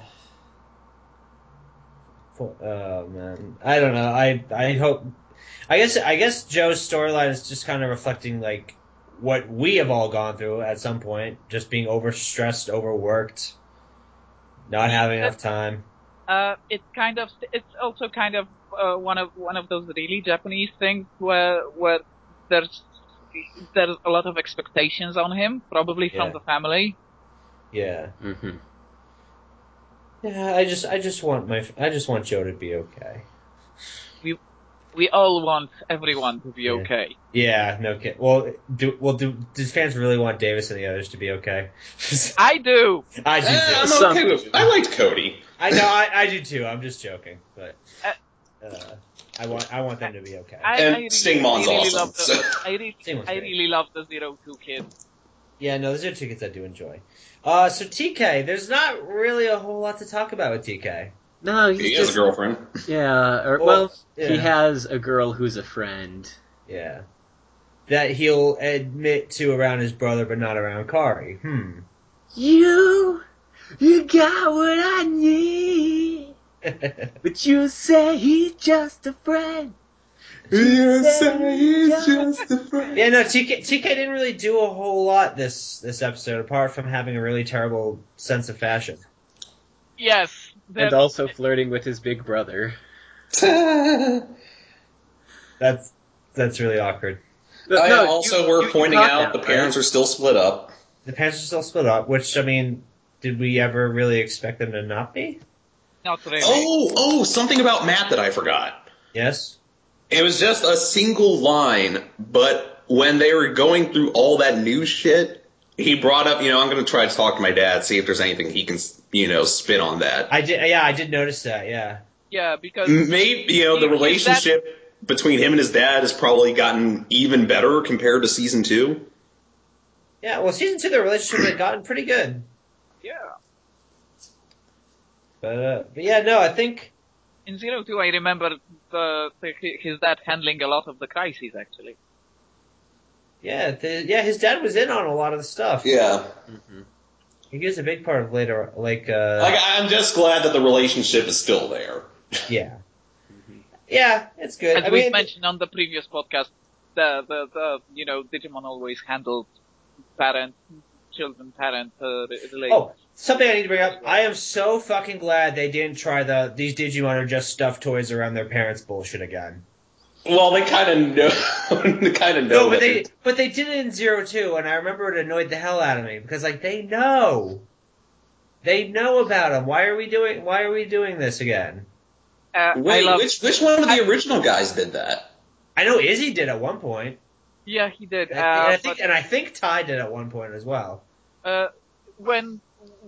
man. I don't know. I hope... I guess Joe's storyline is just kind of reflecting, like, what we have all gone through at some point. Just being overstressed, overworked, not having enough time. It's also kind of one of those really Japanese things where there's a lot of expectations on him, probably from the family. Yeah. Mm-hmm. Yeah, I just want Joe to be okay. We all want everyone to be okay. Yeah, no kidding. Well, do fans really want Davis and the others to be okay? I do. I do too. I'm okay with it. I liked Cody. I know, I do too. I'm just joking, but I want them to be okay. Stingmon's awesome. I really love the 02 kid. Yeah, no, those are 2 kids I do enjoy. So TK, there's not really a whole lot to talk about with TK. No, he has a girlfriend. Yeah, he has a girl who's a friend. Yeah. That he'll admit to around his brother, but not around Kari. You got what I need. But you say he's just a friend. You say it's just a friend. Yeah, no, TK didn't really do a whole lot this episode, apart from having a really terrible sense of fashion. Yes. And also flirting with his big brother. That's really awkward. But We're pointing caught out that, the parents right? are still split up. The parents are still split up, which, I mean, did we ever really expect them to not be? Not really. Oh, something about Matt that I forgot. Yes? It was just a single line, but when they were going through all that new shit, he brought up, I'm going to try to talk to my dad, see if there's anything he can, spit on that. I did notice that, yeah. Yeah, because Maybe, the relationship between him and his dad has probably gotten even better compared to season 2. Yeah, well, season 2, the relationship had gotten pretty good. Yeah. But yeah, no, I think... In 02, I remember his dad handling a lot of the crises, actually. Yeah, his dad was in on a lot of the stuff. Yeah. Mm-hmm. He was a big part of later, I'm just glad that the relationship is still there. Yeah. Yeah, it's good. As we mentioned on the previous podcast, the Digimon always handled children-parent relations. Oh, something I need to bring up. I am so fucking glad they didn't try these Digimon are just stuffed toys around their parents bullshit again. Well, they kind of know. No, but they did it in 02, and I remember it annoyed the hell out of me because they know about them. Why are we doing this again? Which one of the original guys did that? I know Izzy did at one point. Yeah, he did. I think Ty did at one point as well. When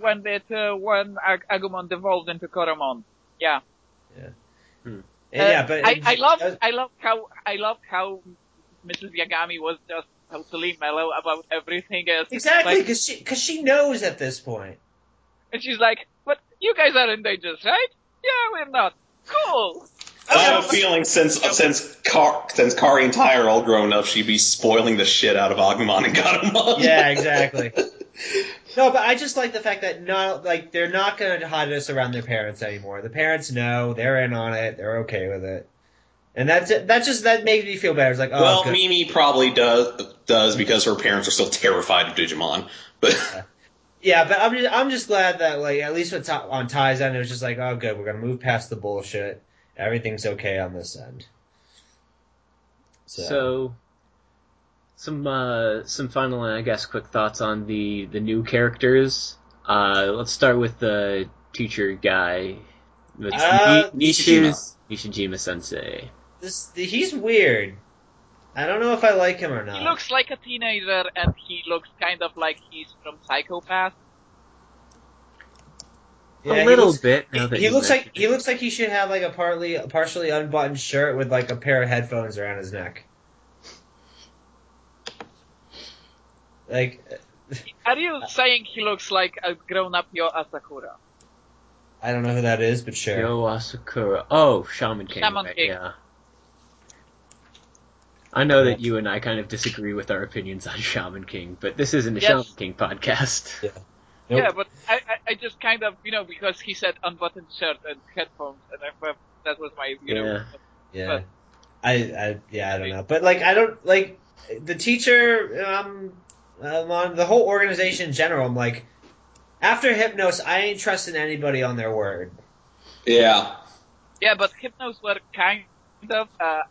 Agumon devolved into Koromon. Yeah. Yeah. Hmm. But I love how Mrs. Yagami was just totally mellow about everything else. Exactly, because she knows at this point. And she's like, "But you guys are in danger, right? Yeah, we're not. Cool." I have a feeling since Kari and Ty are all grown up, she'd be spoiling the shit out of Agumon and Gatomon. Yeah, exactly. No, but I just like the fact that they're not going to hide this around their parents anymore. The parents know, they're in on it, they're okay with it, and that makes me feel better. It's like, oh, well, good. Mimi probably does because her parents are still terrified of Digimon, but. Yeah, but I'm just glad that at least on Ty's end, it was just like, oh, good, we're gonna move past the bullshit. Everything's okay on this end. So some final, I guess, quick thoughts on the new characters. Let's start with the teacher guy. Nishijima Sensei. He's weird. I don't know if I like him or not. He looks like a teenager, and he looks kind of like he's from Psycho-Pass. Yeah, a little bit. He looks like he should have a partially unbuttoned shirt with a pair of headphones around his neck. Are you saying he looks like a grown-up Yo Asakura? I don't know who that is, but sure. Yo Asakura. Oh, Shaman King. Right? Yeah. I know that you and I kind of disagree with our opinions on Shaman King, but this isn't a Shaman King podcast. Yeah. Nope. Yeah, but I just kind of, because he said unbuttoned shirt and headphones, and that was my, Yeah. But, I don't know. But, I don't, the teacher, the whole organization in general, I'm like, after Hypnos, I ain't trusting anybody on their word. Yeah. Yeah, but Hypnos were kind of,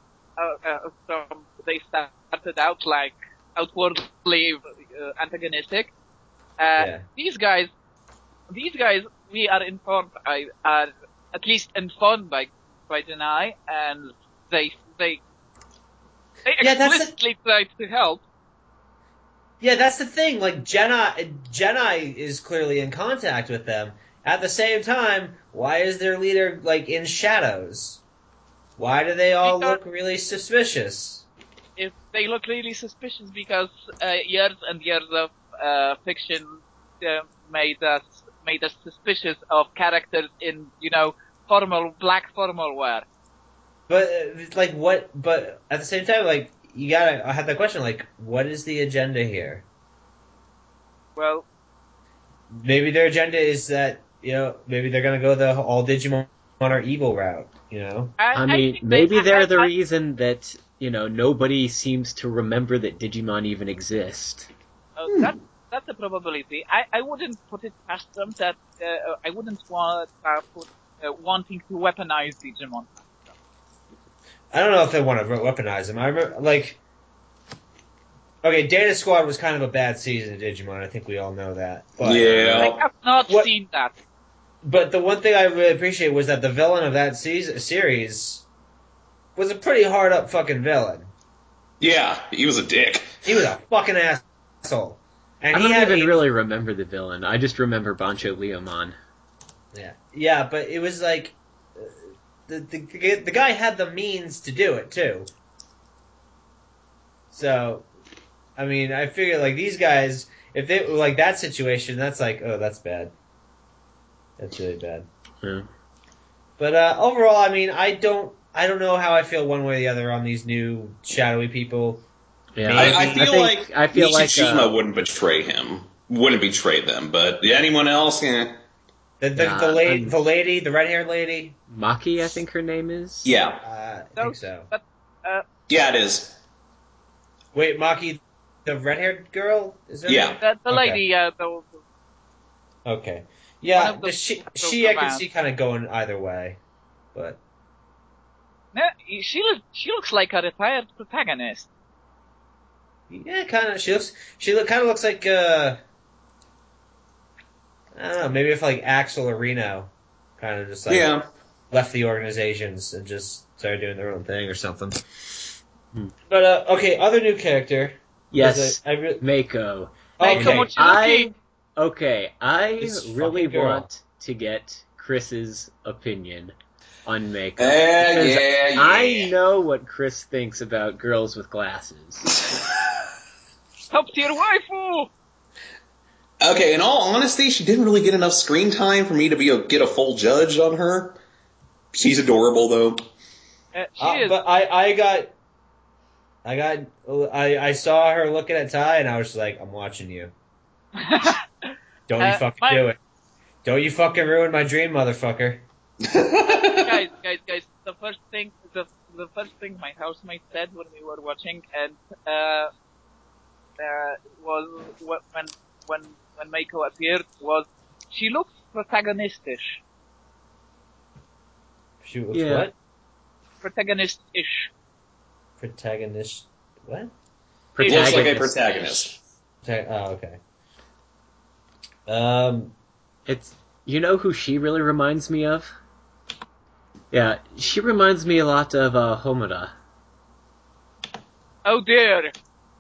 they started out outwardly antagonistic. These guys, we are informed are at least informed by Denai, and they explicitly tried to help. Yeah, that's the thing. Jenai is clearly in contact with them. At the same time, why is their leader in shadows? Why do they all look really suspicious? If they look really suspicious because years and years of fiction made us suspicious of characters in black formal wear. But what? But at the same time, I had that question. What is the agenda here? Well, maybe their agenda is that maybe they're gonna go the all Digimon our evil route, you know? I mean, think maybe they're the I- reason that, nobody seems to remember that Digimon even exist. That's a probability. I wouldn't put it past them that I wouldn't want put wanting to weaponize Digimon. I don't know if they want to weaponize them. I remember, like... Okay, Data Squad was kind of a bad season of Digimon. I think we all know that. But, Yeah. I have not What- seen that. But the one thing I really appreciate was that the villain of that series was a pretty hard up fucking villain. Yeah, he was a dick. He was a fucking asshole. And I he don't had even really remember the villain. I just remember Bancho Leomon. Yeah, but it was like the guy had the means to do it too. So, I mean, I figure like these guys, if they like that situation, that's like, oh, that's bad. That's really bad. Yeah. But overall, I mean, I don't know how I feel one way or the other on these new shadowy people. Yeah, I feel like Nishijima Nishijima wouldn't betray him. Wouldn't betray them, but anyone else, The lady, the red-haired lady. Maki, I think her name is. Yeah. I think so. But Yeah, it is. Wait, Maki, the red-haired girl? Is her Yeah. name? the lady, the Okay. Yeah, One of the- she I can see kind of going either way, but no, she looks like a retired protagonist. yeah, kind of. Kind of looks like I don't know, maybe if like Axel or Reno kind of just like Yeah. left the organizations and just started doing their own thing or something. But okay, other new character. Yes, I really Mako. Mako okay. Mochizuki. I This really fucking girl. want to get Chris's opinion on Mako. Yeah. I know what Chris thinks about girls with glasses. Top tier waifu. Okay, in all honesty, she didn't really get enough screen time for me to get a full judge on her. She's adorable, though. She is. But I saw her looking at Ty and I was like, I'm watching you. Don't you fucking do it. Don't you fucking ruin my dream, motherfucker. guys, the first thing my housemate said when we were watching and was when Mako appeared was she looks protagonistish. She looks Yeah. what? Protagonist-ish. Protagonist. What? Looks like a protagonist. Oh, okay. It's who she really reminds me of? Yeah, she reminds me a lot of Homura. Oh dear.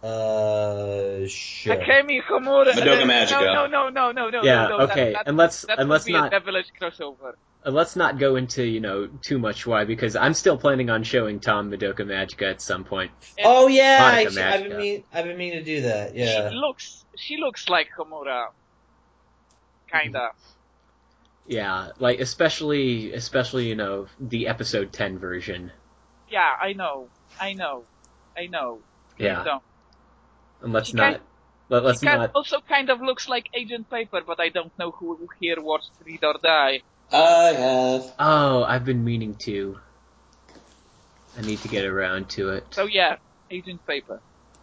Sure. Takemi Homura. Madoka Magica. No. Yeah, no, okay, that, and let's be not a devilish crossover. let's not go into too much why, because I'm still planning on showing Tom Madoka Magica at some point. Oh yeah, Monica I've Magica. been meaning to do that. Yeah. She looks like Homura. Kinda. Yeah, like especially the episode 10 version. Yeah, I know. Please Yeah. don't. And let's She not. also kind of looks like Agent Paper, but I don't know who here watched Read or Die. I have. Oh, I've been meaning to. I need to get around to it. So yeah, Agent Paper.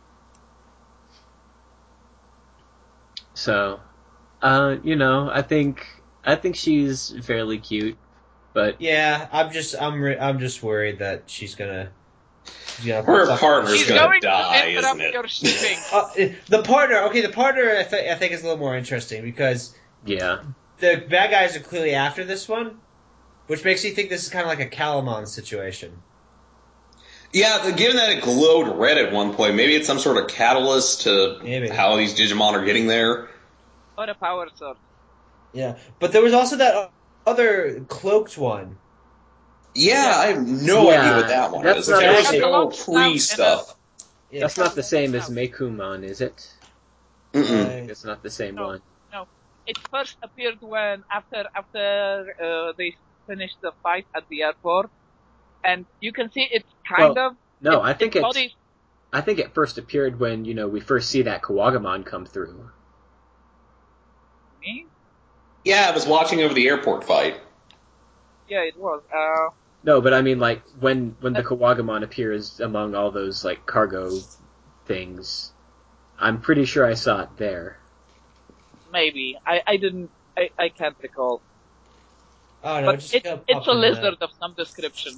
So, I think she's fairly cute, but Yeah, I'm just worried that she's gonna Her partner's She's gonna going die, to interrupt isn't it? your shipping. the partner. Okay, the partner I think is a little more interesting because yeah, the bad guys are clearly after this one, which makes you think this is kind of like a Calamon situation. Yeah, given that it glowed red at one point, maybe it's some sort of catalyst to Maybe. how these Digimon are getting there. Or a power sword. Yeah, but there was also that other cloaked one. Yeah, I have no Yeah, idea what that one that's is. not That was actually- all pre-stuff. Yeah. that's not the same as Mekumon, is it? Mm-mm. It's not the same No. one. No, it first appeared when after they finished the fight at the airport, and you can see it's kind of. No, I think its body. I think it first appeared when we first see that Kawagamon come through. Me? Yeah, I was watching over the airport fight. Yeah, it was. No, but I mean, like, when the Kawagamon appears among all those, like, cargo things, I'm pretty sure I saw it there. Maybe. I didn't. I can't recall. Oh no, But just it's a lizard of some description.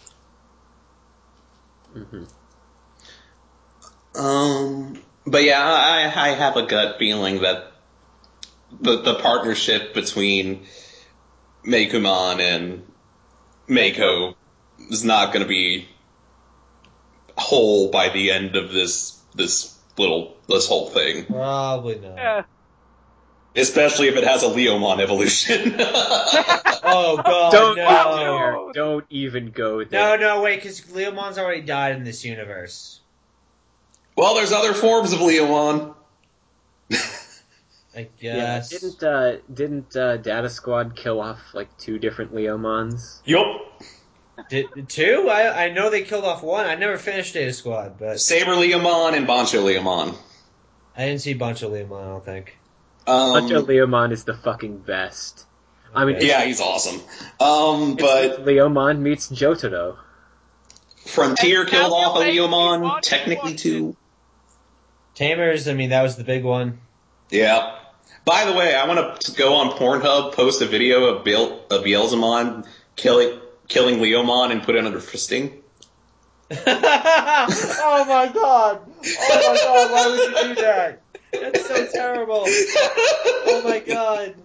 Mm-hmm. But yeah, I have a gut feeling that the partnership between Meikumon and Meiko is not going to be whole by the end of this whole thing. Probably not. Yeah. Especially if it has a Leomon evolution. Oh god, Don't no. go there. Don't even go there. No, wait, because Leomon's already died in this universe. Well, there's other forms of Leomon. I Yeah, guess. didn't Data Squad kill off like 2 different Leomons? Yup. Did 2? I know they killed off 1. I never finished Data Squad, but Saber Leomon and Bancho Leomon. I didn't see Bunch of Leomon, I don't think. Bancho Leomon is the fucking best. I mean, yeah, he's awesome. it's But Leomon meets Jotaro. Frontier And killed now you off a make me Leomon, want to technically watch too. Tamers, I mean, that was the big one. Yeah. By the way, I want to go on Pornhub, post a video of Beelzemon killing Leomon and put it under fisting. Oh my god! Why would you do that? That's so terrible. Oh my god.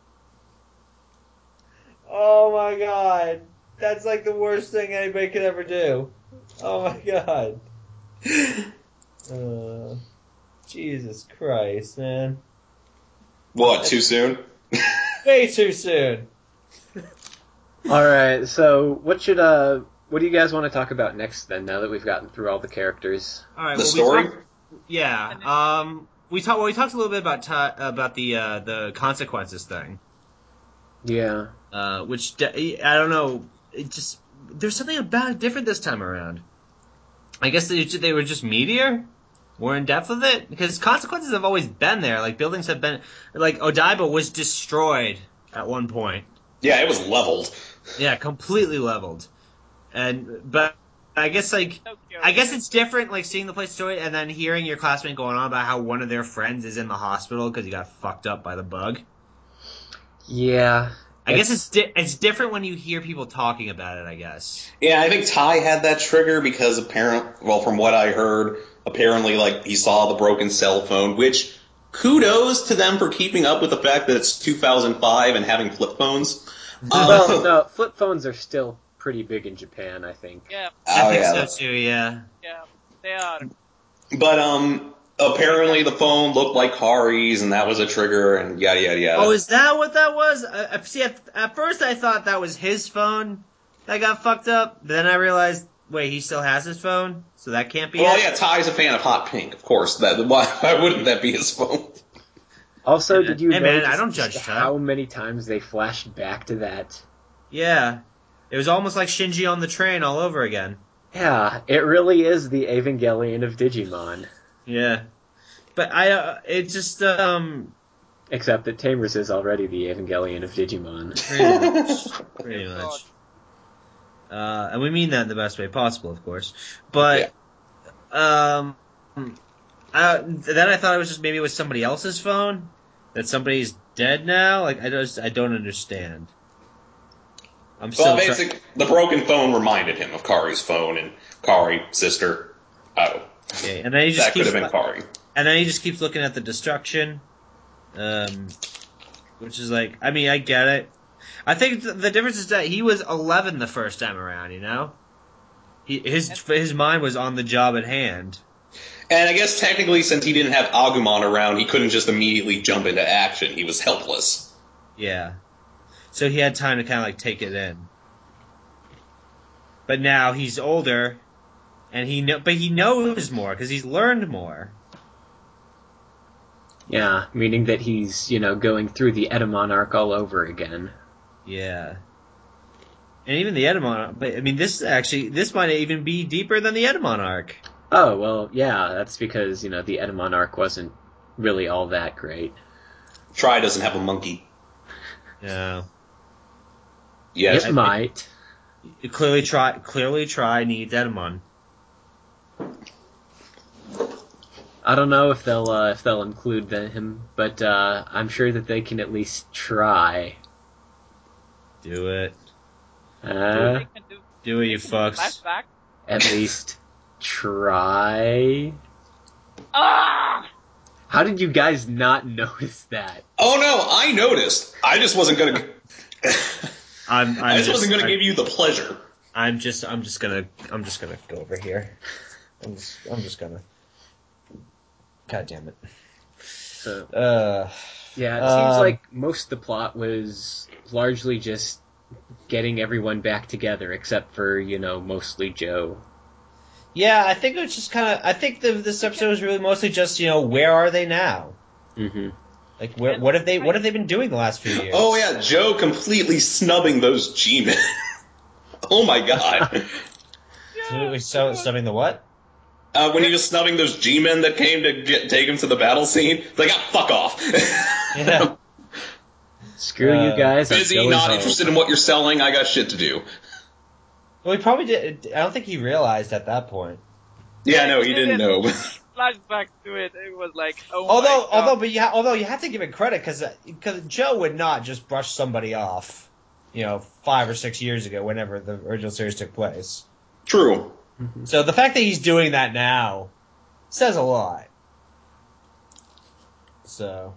Oh my god. That's like the worst thing anybody could ever do. Oh my god. Jesus Christ, man. What, too soon? Way too soon. Alright, so what do you guys want to talk about next then, now that we've gotten through all the characters? Alright, The story? we talked a little bit about the consequences thing. Yeah. Which I don't know. It just there's something about it different this time around. I guess they were just meatier, more in depth with it, because consequences have always been there. Like buildings have been like Odaiba was destroyed at one point. Yeah, it was leveled. Yeah, completely leveled. But I guess it's different, like seeing the place destroyed and then hearing your classmate going on about how one of their friends is in the hospital because he got fucked up by the bug. Yeah. I guess it's different when you hear people talking about it, I guess. Yeah, I think Ty had that trigger because from what I heard, apparently like he saw the broken cell phone, which kudos to them for keeping up with the fact that it's 2005 and having flip phones. Well, no, flip phones are still pretty big in Japan, I think. Yeah. I think so too, yeah. Yeah, they are. But apparently the phone looked like Kari's, and that was a trigger, and yada yada yada. Oh, is that what that was? See, at first I thought that was his phone that got fucked up. Then I realized, wait, he still has his phone, so that can't be. Well, it? yeah, Ty's a fan of hot pink, of course. Why wouldn't that be his phone? Also, did you know man, I don't judge how many times they flashed back to that? Yeah, it was almost like Shinji on the train all over again. Yeah, it really is the Evangelion of Digimon. Yeah, but it just Except that Tamers is already the Evangelion of Digimon. pretty much. And we mean that in the best way possible, of course. But then I thought it was just maybe it was somebody else's phone, that somebody's dead now. Like I don't understand. The broken phone reminded him of Kari's phone and Kari, sister. Oh. Okay, and then he just that could have been Kari. And then he just keeps looking at the destruction, which is like, I mean, I get it. I think the difference is that he was 11 the first time around, you know? His mind was on the job at hand. And I guess technically, since he didn't have Agumon around, he couldn't just immediately jump into action. He was helpless. Yeah. So he had time to kind of like take it in. But now he's older, and he knows more because he's learned more. Yeah, meaning that he's, going through the Edamon arc all over again. Yeah. And even the Edamon, but I mean, this might even be deeper than the Edamon arc. Oh, well, yeah, that's because, the Edamon arc wasn't really all that great. Try doesn't have a monkey. Yeah. Yes. It might. You clearly try Niidemon. I don't know if they'll include him, but I'm sure that they can at least try. Do it. They can Do it, you do fucks. flashback. At least try. Ah! How did you guys not notice that? Oh no, I noticed. I just wasn't gonna. I just wasn't gonna give you the pleasure. I'm just gonna go over here. I'm just gonna. God damn it. So, yeah, it seems like most of the plot was largely just getting everyone back together, except for, mostly Joe. Yeah, I think it was just kind of. I think this episode was really mostly just where are they now? Mm-hmm. Like what have they been doing the last few years? Oh yeah, Joe completely snubbing those G-men. Oh my god. Snubbing the what? When he was snubbing those G-men that came to take him to the battle scene, like, fuck off. Yeah. Screw you guys. Busy, not interested in what you're selling. I got shit to do. Well, he probably did. I don't think he realized at that point. Yeah, no, he didn't know. Flashback to it, it was like, oh my God. Although you have to give it credit because Joe would not just brush somebody off, 5 or 6 years ago, whenever the original series took place. True. Mm-hmm. So the fact that he's doing that now says a lot. So,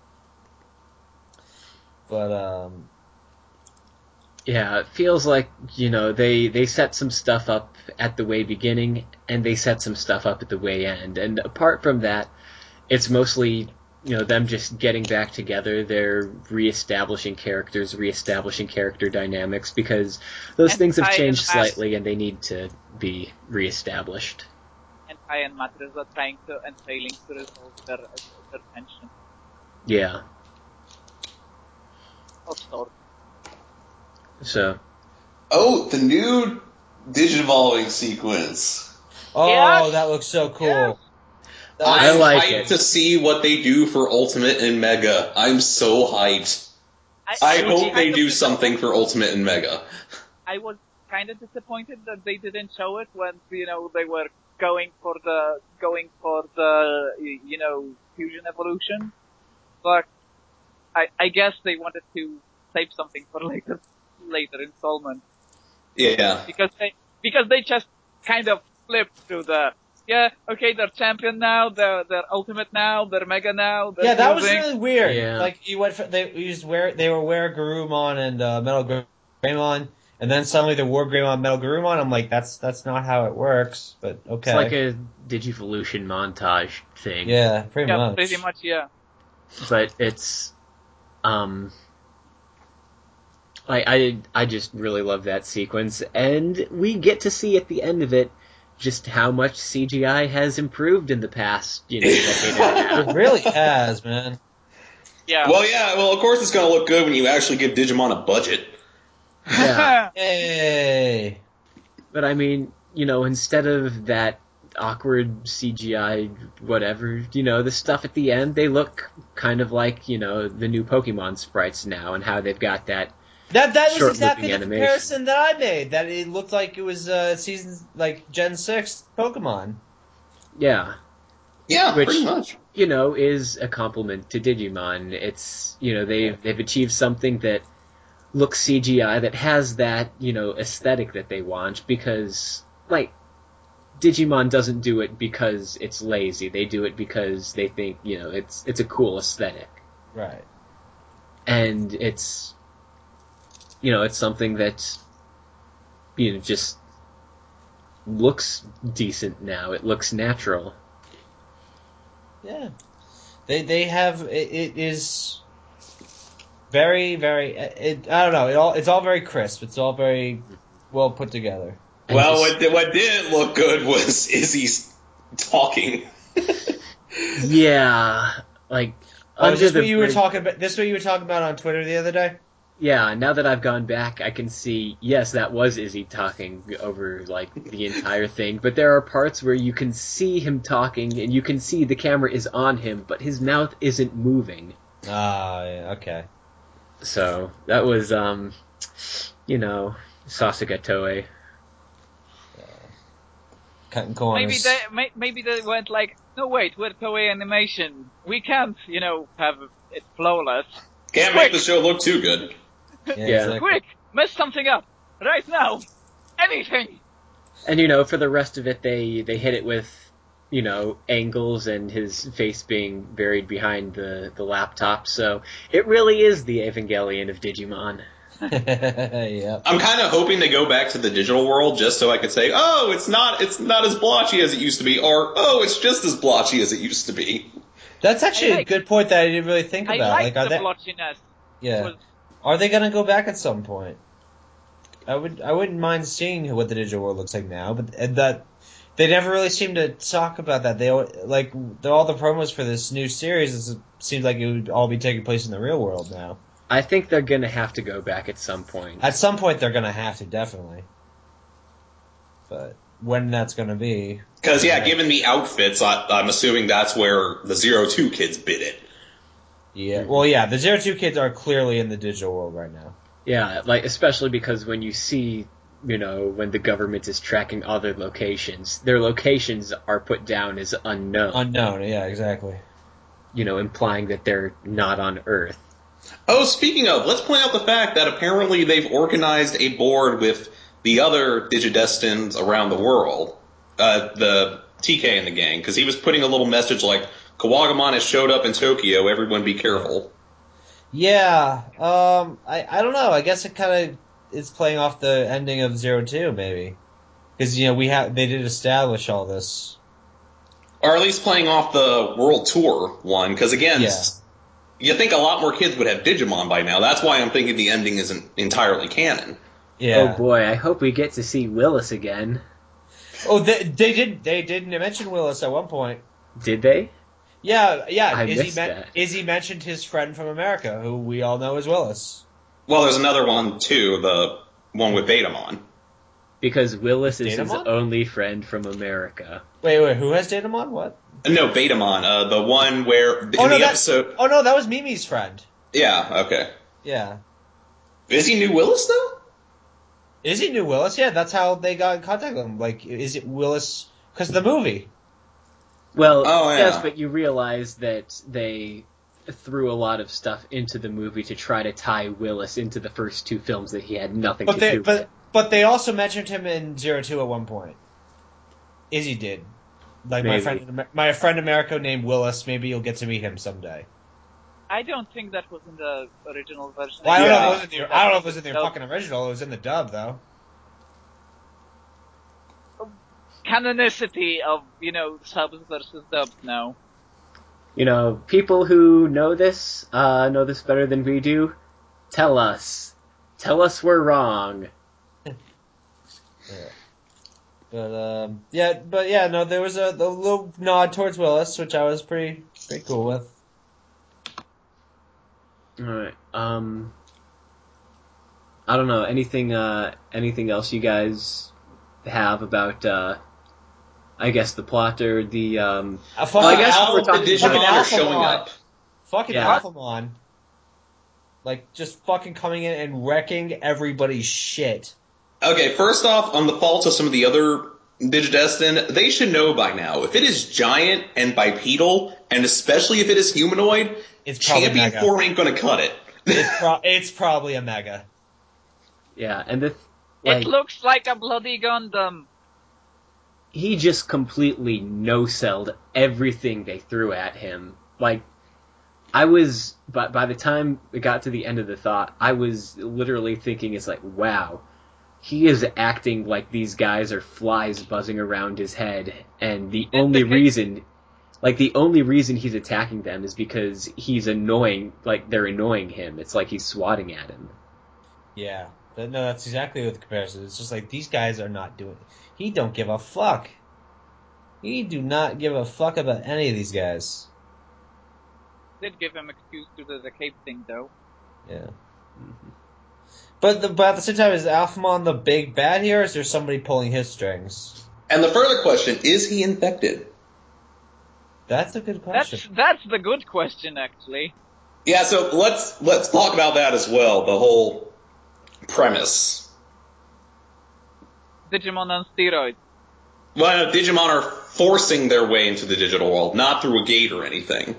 but yeah, it feels like, they set some stuff up at the way beginning, and they set some stuff up at the way end. And apart from that, it's mostly, them just getting back together. They're reestablishing characters, reestablishing character dynamics, because those things have changed slightly, and they need to be reestablished. And Kai and Matris are trying to and failing to resolve their tension. Yeah. Of sorts. So. Oh, the new Digivolving sequence. Oh, that looks so cool. Yes. I I'm like hyped it. to see what they do for Ultimate and Mega. I'm so hyped. I hope they do something for Ultimate and Mega. I was kind of disappointed that they didn't show it when, they were going for the Fusion Evolution. But I guess they wanted to save something for later installments. Yeah. Because they just kind of flipped through they're champion now, they're ultimate now, they're mega now. Yeah, that was really weird. Yeah. Like they were Were Garurumon and Metal Greymon, and then suddenly the War Greymon, Metal Garurumon. I'm like, that's not how it works. But okay, It's like a Digivolution montage thing. Yeah, pretty much, yeah. But it's, I just really love that sequence, and we get to see at the end of it just how much CGI has improved in the past, decade and a half. It really has, man. Yeah. Well, of course it's going to look good when you actually give Digimon a budget. Yeah. Hey. But I mean, instead of that awkward CGI whatever, the stuff at the end, they look kind of like, the new Pokemon sprites now, and how they've got that That was short exactly the animation. comparison that I made. That it looked like it was season like Gen 6 Pokemon. Yeah. Yeah, Which, pretty much. Is a compliment to Digimon. It's, they've achieved something that looks CGI, that has that, aesthetic that they want, because, like, Digimon doesn't do it because it's lazy. They do it because they think, it's a cool aesthetic. Right. And it's, it's something that, just looks decent now. It looks natural. Yeah. They have it is very, very I don't know, it's all very crisp. It's all very well put together. Well, what didn't look good was Izzy's talking. Yeah, like. Oh, is this what you were talking about? This what you were talking about on Twitter the other day? Yeah, now that I've gone back, I can see, yes, that was Izzy talking over, like, the entire thing, but there are parts where you can see him talking, and you can see the camera is on him, but his mouth isn't moving. Ah, yeah, okay. So, that was, Sasuke Toei. Cutting corners. Maybe they went like, no wait, we're Toei Animation. We can't, have it flawless. Can't make the show look too good. Yeah, Yeah. exactly. Quick, mess something up right now. Anything. And for the rest of it, they hit it with, angles and his face being buried behind the laptop. So it really is the Evangelion of Digimon. Yep. I'm kind of hoping they go back to the digital world just so I could say, oh, it's not as blotchy as it used to be, or oh, it's just as blotchy as it used to be. That's actually a good point that I didn't really think about. I like are the they, blotchiness. Yeah. Are they gonna go back at some point? I wouldn't mind seeing what the digital world looks like now, but that they never really seem to talk about that. They all the promos for this new series. It seems like it would all be taking place in the real world now. I think they're gonna have to go back at some point. At some point, they're gonna have to, definitely. But when that's gonna be? Because given the outfits, I'm assuming that's where the 02 kids bid it. Yeah. Well, yeah, the 02 kids are clearly in the digital world right now. Yeah, especially because when you see, when the government is tracking other locations, their locations are put down as unknown. Unknown, yeah, exactly. Implying that they're not on Earth. Oh, speaking of, let's point out the fact that apparently they've organized a board with the other Digidestins around the world, the TK and the gang, because he was putting a little message like, Kawagamon has showed up in Tokyo, everyone be careful. Yeah, I don't know, I guess it kind of is playing off the ending of 02, maybe. Because, they did establish all this. Or at least playing off the World Tour one, because again, you think a lot more kids would have Digimon by now. That's why I'm thinking the ending isn't entirely canon. Yeah. Oh boy, I hope we get to see Willis again. Oh, they did mention Willis at one point. Did they? Yeah. I missed that. Izzy mentioned his friend from America, who we all know as Willis. Well, there's another one too, the one with Betamon. Because Willis is Datamon? his only friend from America. Wait, who has Datamon? What? No, Betamon, the one where episode. Oh no, that was Mimi's friend. Yeah, okay. Yeah. Is he new Willis though? Izzy knew Willis, yeah, that's how they got in contact with him. Like, is it Willis? Because of the movie. Well, yeah. Yes, but you realize that they threw a lot of stuff into the movie to try to tie Willis into the first two films that he had nothing to do with. But they also mentioned him in 02 at one point. Izzy did. Like, Maybe. my friend America named Willis, maybe you'll get to meet him someday. I don't think that was in the original version. Well, I don't know if it was in the fucking original. It was in the dub, though. Canonicity of, subs versus dubs now. People who know this better than we do. Tell us we're wrong. Yeah. No, there was a little nod towards Willis, which I was pretty cool with. Alright, I don't know, anything else you guys have about, I guess the plot or the, I guess we're talking the Digimon are showing up. Fucking Alphamon. Like, just fucking coming in and wrecking everybody's shit. Okay, first off, on the faults of some of the other Digidestin, they should know by now. If it is giant and bipedal, and especially if it is humanoid, Champion form ain't gonna cut it. It's probably a Mega. Yeah, and it looks like a bloody Gundam. He just completely no-selled everything they threw at him. Like, I was, by the time it got to the end of the thought, I was literally thinking, it's like, wow, he is acting like these guys are flies buzzing around his head, and the only reason he's attacking them is because he's annoying, like, they're annoying him. It's like he's swatting at him. Yeah. No, that's exactly what the comparison is. It's just like, these guys are not doing it. He don't give a fuck. He do not give a fuck about any of these guys. Did give him excuse to do the cape thing, though. Yeah. Mm-hmm. But at the same time, is Alphamon the big bad here, or is there somebody pulling his strings? And the further question, is he infected? That's a good question. That's the good question, actually. Yeah, so let's talk about that as well. The whole premise. Digimon on steroids. Well, Digimon are forcing their way into the digital world, not through a gate or anything.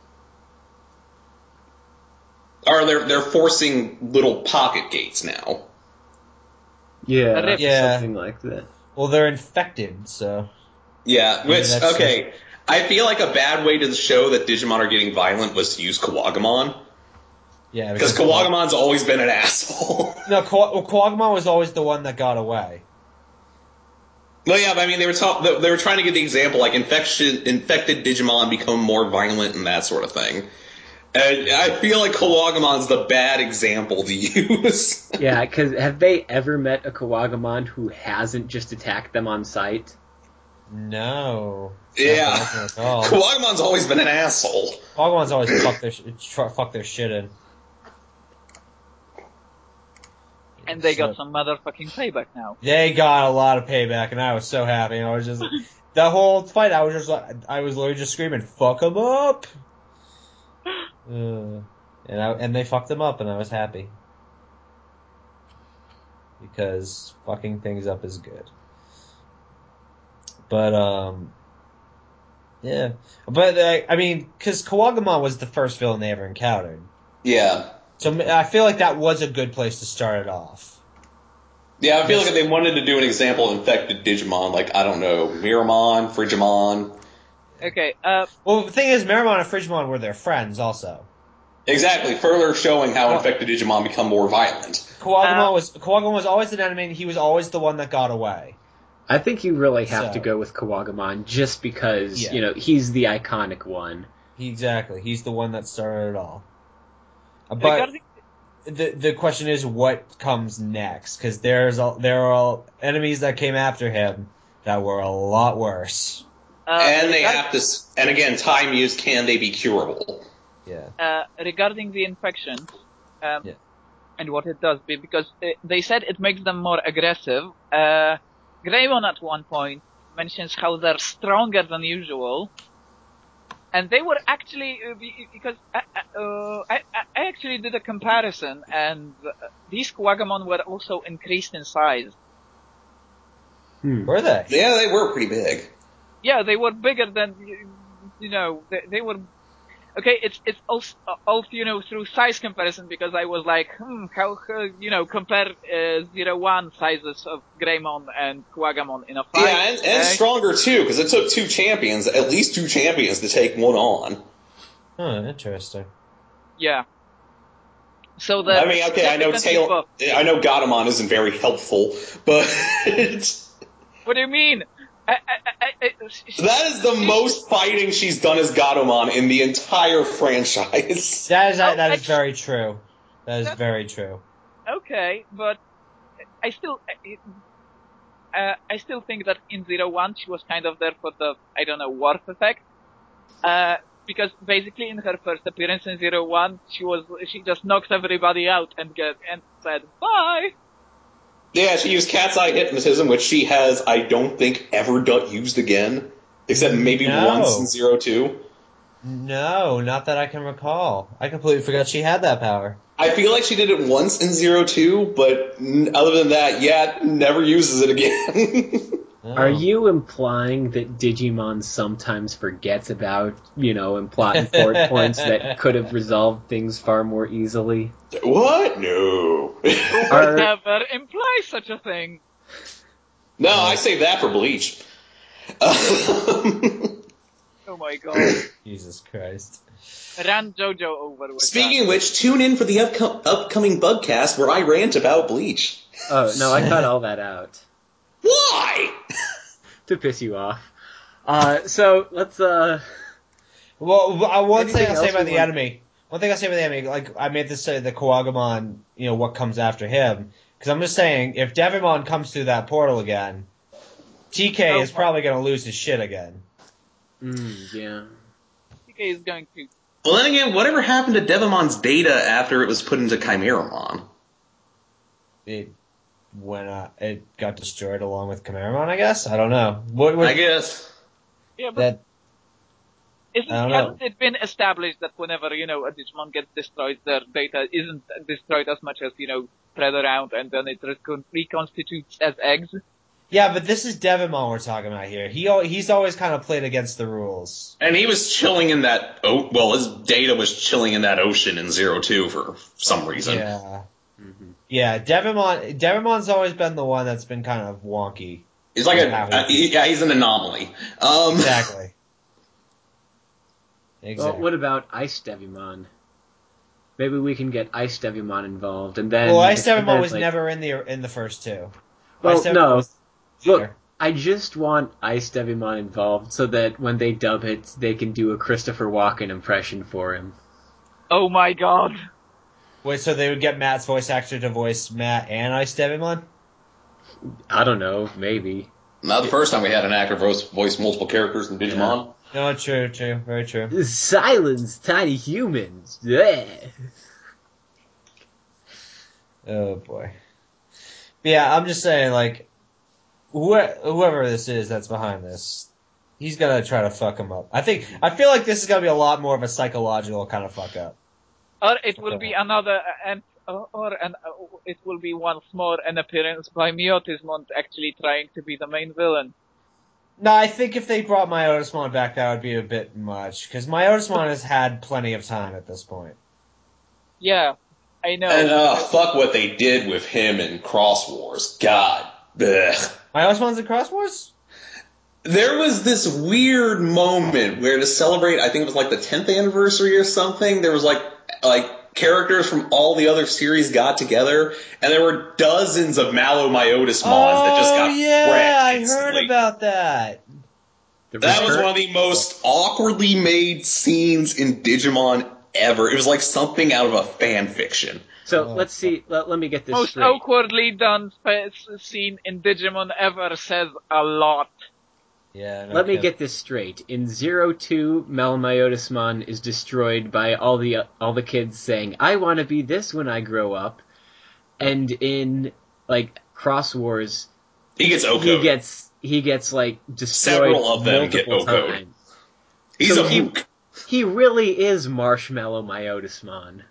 Or they're forcing little pocket gates now. Yeah, Yeah. something like that. Well, they're infected, so... Yeah, which, that's okay, I feel like a bad way to show that Digimon are getting violent was to use Kawagamon. Yeah, Because Kawagamon's always been an asshole. No, Kawagamon was always the one that got away. Well, yeah, but I mean, they were trying to get the example, like, infected Digimon become more violent and that sort of thing. And I feel like Kawagamon's the bad example to use. Yeah, because have they ever met a Kawagamon who hasn't just attacked them on sight? No. Yeah. Not Kawagamon's always been an asshole. Kawagamons always fuck their shit in. And they got some motherfucking payback now. They got a lot of payback, and I was so happy. I was just the whole fight. I was literally just screaming, "Fuck them up!" And they fucked them up, and I was happy because fucking things up is good. But yeah. But I mean, because Kawagamon was the first villain they ever encountered. Yeah. So I feel like that was a good place to start it off. Yeah, I feel like if they wanted to do an example of infected Digimon, like, I don't know, Miramon, Frigimon. Okay, Well, the thing is, Miramon and Frigimon were their friends also. Exactly, further showing how infected Digimon become more violent. Kawagamon was always an enemy, and he was always the one that got away. I think you really have to go with Kawagamon just because, he's the iconic one. Exactly. He's the one that started it all. But the question is, what comes next? Because there are enemies that came after him that were a lot worse. And they have to... And again, time used, can they be curable? Yeah. Regarding the infection, and what it does, because they said it makes them more aggressive. Greymon at one point mentions how they're stronger than usual, and they were actually because I actually did a comparison, and these Kawagamon were also increased in size. Were they? Yeah, they were pretty big. Yeah, they were bigger than they were. Okay, it's also through size comparison, because I was like, how compare 0-1 sizes of Greymon and Kawagamon in a fight. Yeah, and stronger too, because it took at least two champions to take one on. Oh, interesting. Yeah. So that I know Gatomon isn't very helpful, but what do you mean? That is the most fighting she's done as Gatomon in the entire franchise. That is very true. That is very true. Okay, but I still think that in 0-1 she was kind of there for the, I don't know, warp effect. Because basically in her first appearance in 0-1, she just knocks everybody out and said bye. Yeah, she used Cat's Eye Hypnotism, which she has, I don't think, ever used again. Except maybe once in 0-2. No, not that I can recall. I completely forgot she had that power. I feel like she did it once in 0-2, but other than that, never uses it again. Are you implying that Digimon sometimes forgets about, important points that could have resolved things far more easily? What? No. Who would never imply such a thing? No, I save that for Bleach. Oh my god. Jesus Christ. Ran JoJo over with Speaking of which, tune in for the upcoming Bugcast where I rant about Bleach. Oh, no, I cut all that out. Why? To piss you off. So, let's, Well, one thing I'll say about the enemy, like, I made this say the Kawagamon, what comes after him, because I'm just saying, if Devimon comes through that portal again, TK is probably going to lose his shit again. Yeah. TK is going to... Well, then again, whatever happened to Devimon's data after it was put into Chimeramon? It got destroyed along with Chimeramon, I guess? I don't know. I guess. Yeah, but... Hasn't it been established that whenever, a Digimon gets destroyed, their data isn't destroyed as much as, spread around and then it reconstitutes as eggs? Yeah, but this is Devimon we're talking about here. He's always kind of played against the rules. And he was chilling in that, his data was chilling in that ocean in 02 for some reason. Yeah. Mm-hmm. Yeah, Devimon's always been the one that's been kind of wonky. He's like he's an anomaly. Exactly. Well, what about Ice Devimon? Maybe we can get Ice Devimon involved, and then. Well, Ice Devimon was never in the first two. Well, no. Look, I just want Ice Devimon involved so that when they dub it, they can do a Christopher Walken impression for him. Oh my god! Wait, so they would get Matt's voice actor to voice Matt and Ice Devimon? I don't know, maybe. Not the first time we had an actor voice multiple characters in Digimon. Yeah. No, true, very true. Silence, tiny humans. Yeah. Oh boy. Yeah, I'm just saying, like, whoever this is that's behind this, he's gonna try to fuck him up. I feel like this is gonna be a lot more of a psychological kind of fuck up. Or it will be another, it will be once more an appearance by Myotismon actually trying to be the main villain. No, I think if they brought Myotismon back, that would be a bit much, because Myotismon has had plenty of time at this point. Yeah, I know. And fuck what they did with him in Cross Wars. God. Ugh. Myotismon's in Cross Wars? There was this weird moment where to celebrate, I think it was like the 10th anniversary or something, there was like characters from all the other series got together, and there were dozens of Malomyotismons that just got wrecked instantly. I heard about that. That was one of the most awkwardly made scenes in Digimon ever. It was like something out of a fan fiction. So let's see. Let me get this most straight. Most awkwardly done scene in Digimon ever says a lot. Yeah. Let me get this straight. In 02, Malomyotismon is destroyed by all the kids saying, "I want to be this when I grow up," and in Cross Wars, he gets Okoed. He gets destroyed. Several of them get Okoed. Times. He's a mook. He really is Marshmallow Myotismon.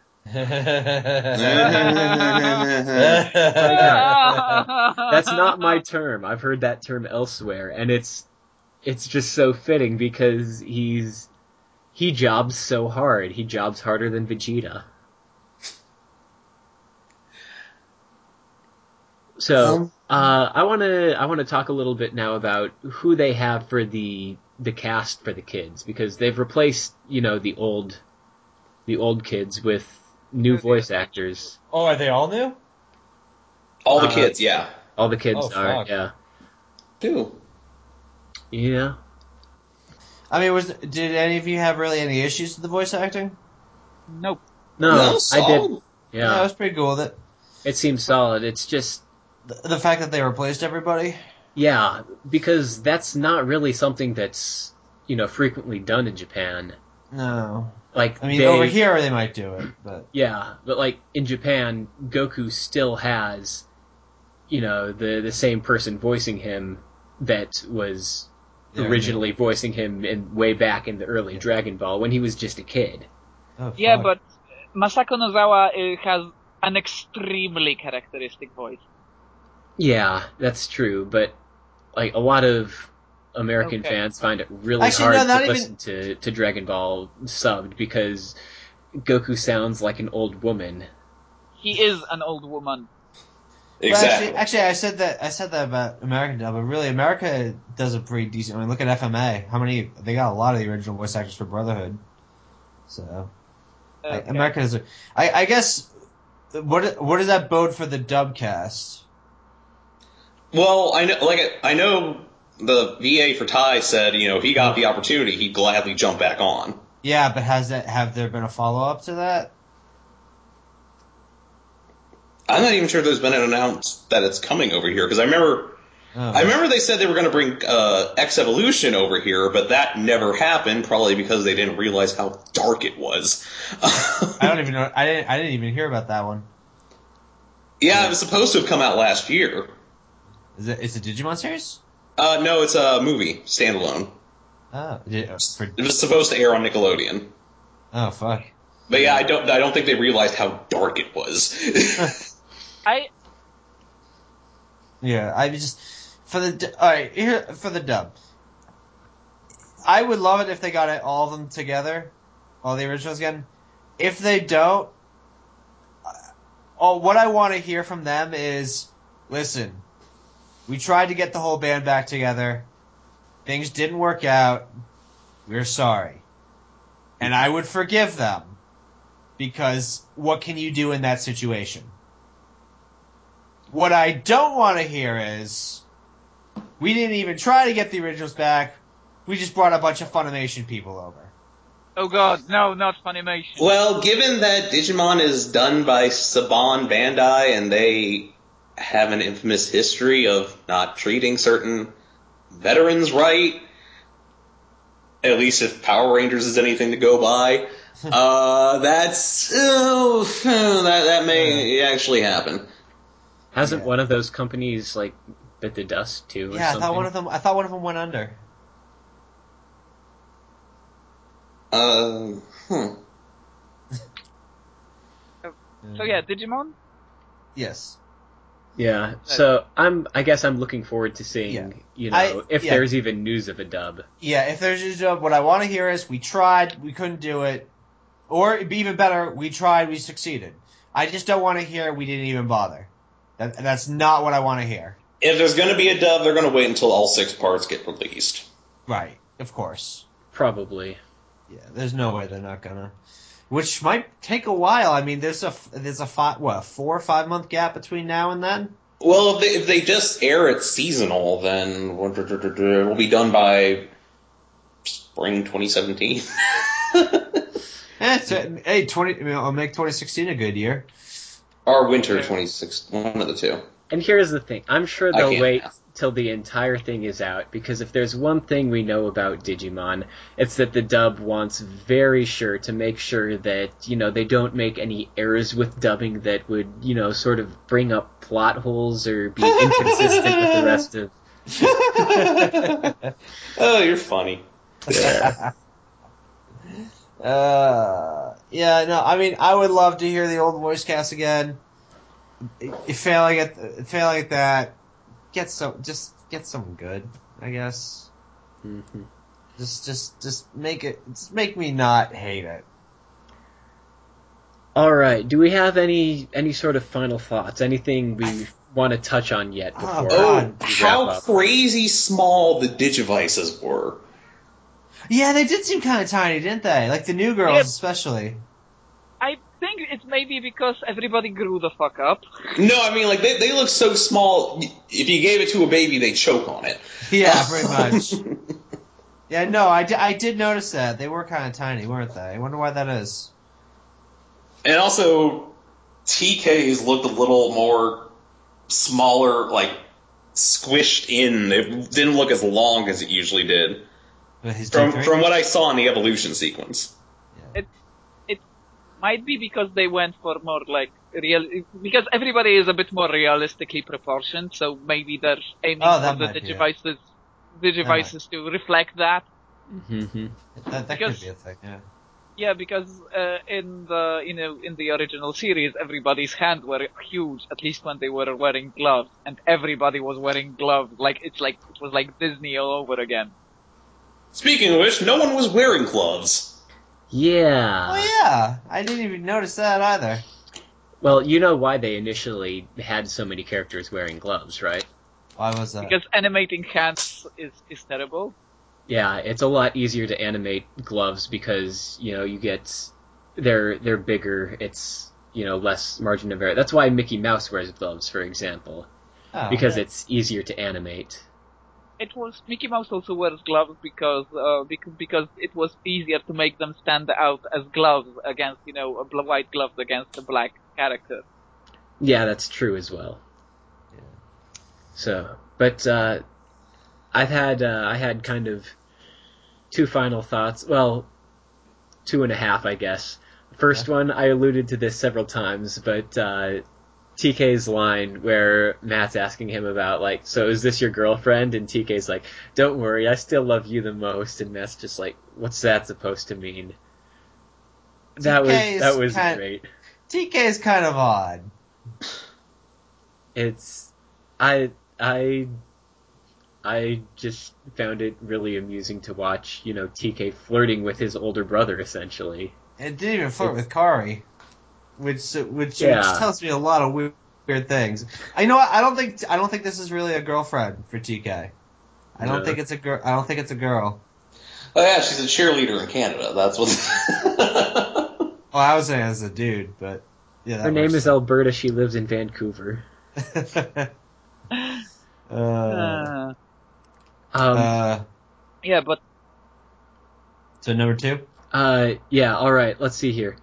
That's not my term. I've heard that term elsewhere, and it's just so fitting because he jobs so hard. He jobs harder than Vegeta. So I want to talk a little bit now about who they have for the cast for the kids, because they've replaced the old kids with new voice actors. Oh, are they all new? All the kids, yeah. All the kids are, fuck. yeah. Dude. Yeah. I mean, did any of you have really any issues with the voice acting? Nope. No, I did. Yeah, I was pretty cool with it. It seems solid. It's just the fact that they replaced everybody. Yeah, because that's not really something that's frequently done in Japan. No. Like, I mean, over here they might do it, but yeah, but in Japan, Goku still has the same person voicing him that was originally voicing him way back in the early Dragon Ball when he was just a kid. Oh, yeah, but Masako Nozawa has an extremely characteristic voice. Yeah, that's true, but a lot of American fans find it really hard to listen to Dragon Ball subbed because Goku sounds like an old woman. He is an old woman. Exactly. Well, actually, I said that about American dub, but really, America does a pretty decent. I mean, look at FMA. They got a lot of the original voice actors for Brotherhood. So, America does. I guess. What does that bode for the dub cast? Well, I know the VA for Tai said, he got the opportunity, he'd gladly jump back on. Yeah, but have there been a follow-up to that? I'm not even sure there's been an announcement that it's coming over here, because I remember they said they were going to bring X Evolution over here, but that never happened, probably because they didn't realize how dark it was. I don't even know. I didn't even hear about that one. Yeah, it was supposed to have come out last year. It's a Digimon series? No, it's a movie, standalone. Oh, It was supposed to air on Nickelodeon. Oh, fuck. But yeah, I don't think they realized how dark it was. Yeah, I just for the dub. I would love it if they got all of them together, all the originals again. If they don't, what I want to hear from them is, listen, we tried to get the whole band back together. Things didn't work out. We're sorry. And I would forgive them, because what can you do in that situation? What I don't want to hear is, we didn't even try to get the originals back. We just brought a bunch of Funimation people over. Oh god, no, not Funimation. Well, given that Digimon is done by Saban Bandai and they have an infamous history of not treating certain veterans right, at least if Power Rangers is anything to go by, that may actually happen. Hasn't one of those companies bit the dust too? Yeah, or something? I thought one of them went under. So yeah, Digimon? Yes. Yeah, so I guess I'm looking forward to seeing, if there's even news of a dub. Yeah, if there's a dub, what I want to hear is, we tried, we couldn't do it. Or, it'd be even better, we tried, we succeeded. I just don't want to hear, we didn't even bother. That's not what I want to hear. If there's going to be a dub, they're going to wait until all 6 parts get released. Right, of course. Probably. Yeah, there's no way they're not gonna. Which might take a while. I mean, there's a 4 or 5 month gap between now and then? Well, if they just air it seasonal, then it'll be done by spring 2017. I'll make 2016 a good year. Or winter 2016, one of the two. And here's the thing. I'm sure they'll wait till the entire thing is out, because if there's one thing we know about Digimon, it's that the dub wants very sure to make sure that, they don't make any errors with dubbing that would, sort of bring up plot holes or be inconsistent with the rest of... Oh, you're funny. Yeah. I mean, I would love to hear the old voice cast again. Failing at that, get someone good, I guess. Mm-hmm. Just make me not hate it. All right. Do we have any sort of final thoughts? Anything we want to touch on yet before we wrap up? Crazy small the Digivices were. Yeah, they did seem kind of tiny, didn't they? Like the new girls, especially. I think it's maybe because everybody grew the fuck up. No, I mean, they look so small, if you gave it to a baby, they'd choke on it. Yeah, pretty much. Yeah, no, I did notice that. They were kind of tiny, weren't they? I wonder why that is. And also, TK's looked a little more smaller, squished in. It didn't look as long as it usually did. From what I saw in the evolution sequence. Yeah. It might be because they went for more because everybody is a bit more realistically proportioned, so maybe they're aiming for the Digivices to reflect that. Mm-hmm. That could be a thing, yeah. Yeah, because in the original series, everybody's hands were huge, at least when they were wearing gloves, and everybody was wearing gloves. It was like Disney all over again. Speaking of which, no one was wearing gloves. Yeah. Oh yeah, I didn't even notice that either. Well, you know why they initially had so many characters wearing gloves, right? Why was that? Because animating hands is terrible. Yeah, it's a lot easier to animate gloves because, you get they're bigger, it's, less margin of error. That's why Mickey Mouse wears gloves, for example. Because it's easier to animate. Mickey Mouse also wears gloves because it was easier to make them stand out as gloves against, white gloves against a black character. Yeah, that's true as well. Yeah. So, but I had kind of two final thoughts. Well, 2.5, I guess. First one, I alluded to this several times, but TK's line where Matt's asking him about, like, so is this your girlfriend? And TK's like, don't worry, I still love you the most. And Matt's just like, what's that supposed to mean? That was great. TK is kind of odd. It's, I just found it really amusing to watch, TK flirting with his older brother, essentially. It didn't even flirt with Kari, which tells me a lot of weird things. You know what? I don't think this is really a girlfriend for TK. I don't think it's a girl. I don't think it's a girl. Oh yeah, she's a cheerleader in Canada. That's what. Well, I was saying as a dude, but yeah. Her name is Alberta. She lives in Vancouver. Yeah, but so number 2. Yeah. All right. Let's see here.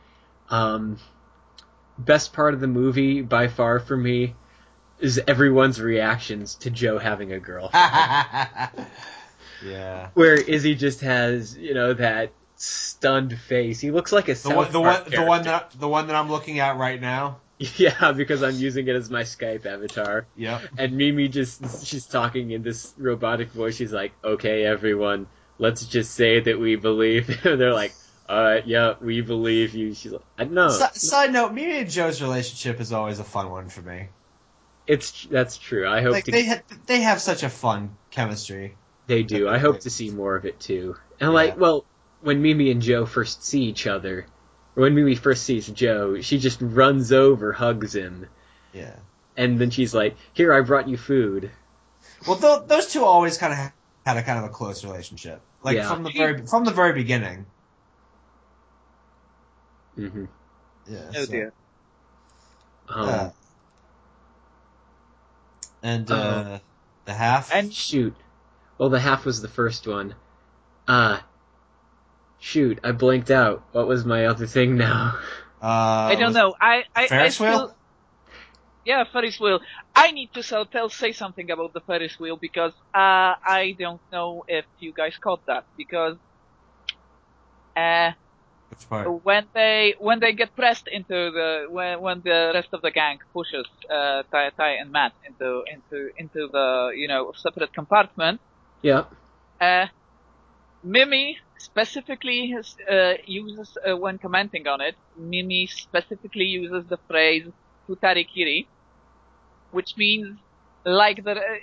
Best part of the movie by far for me is everyone's reactions to Joe having a girlfriend. Yeah. Where Izzy just has, that stunned face. He looks like a South Park character. The one that I'm looking at right now. Yeah, because I'm using it as my Skype avatar. Yep. And Mimi she's talking in this robotic voice. She's like, okay, everyone, let's just say that we believe. They're like, yeah, we believe you. She's like, no. Side note, Mimi and Joe's relationship is always a fun one for me. That's true. I hope they have such a fun chemistry. They do. I hope to see more of it too. And when Mimi and Joe first see each other, or when Mimi first sees Joe, she just runs over, hugs him. Yeah. And then she's like, "Here, I brought you food." Well, those two always kind of had a kind of a close relationship, from the very beginning. Mm-hmm. Yeah. Oh dear. And the half. And shoot. Well, the half was the first one. Shoot, I blanked out. What was my other thing now? I don't know. Ferris wheel? Yeah, Ferris wheel. I need to say something about the Ferris wheel because I don't know if you guys caught that because which part? When they get pressed into when the rest of the gang pushes Ty and Matt into the separate compartment. Yeah. Mimi specifically uses when commenting on it. Mimi specifically uses the phrase "futarikiri," which means like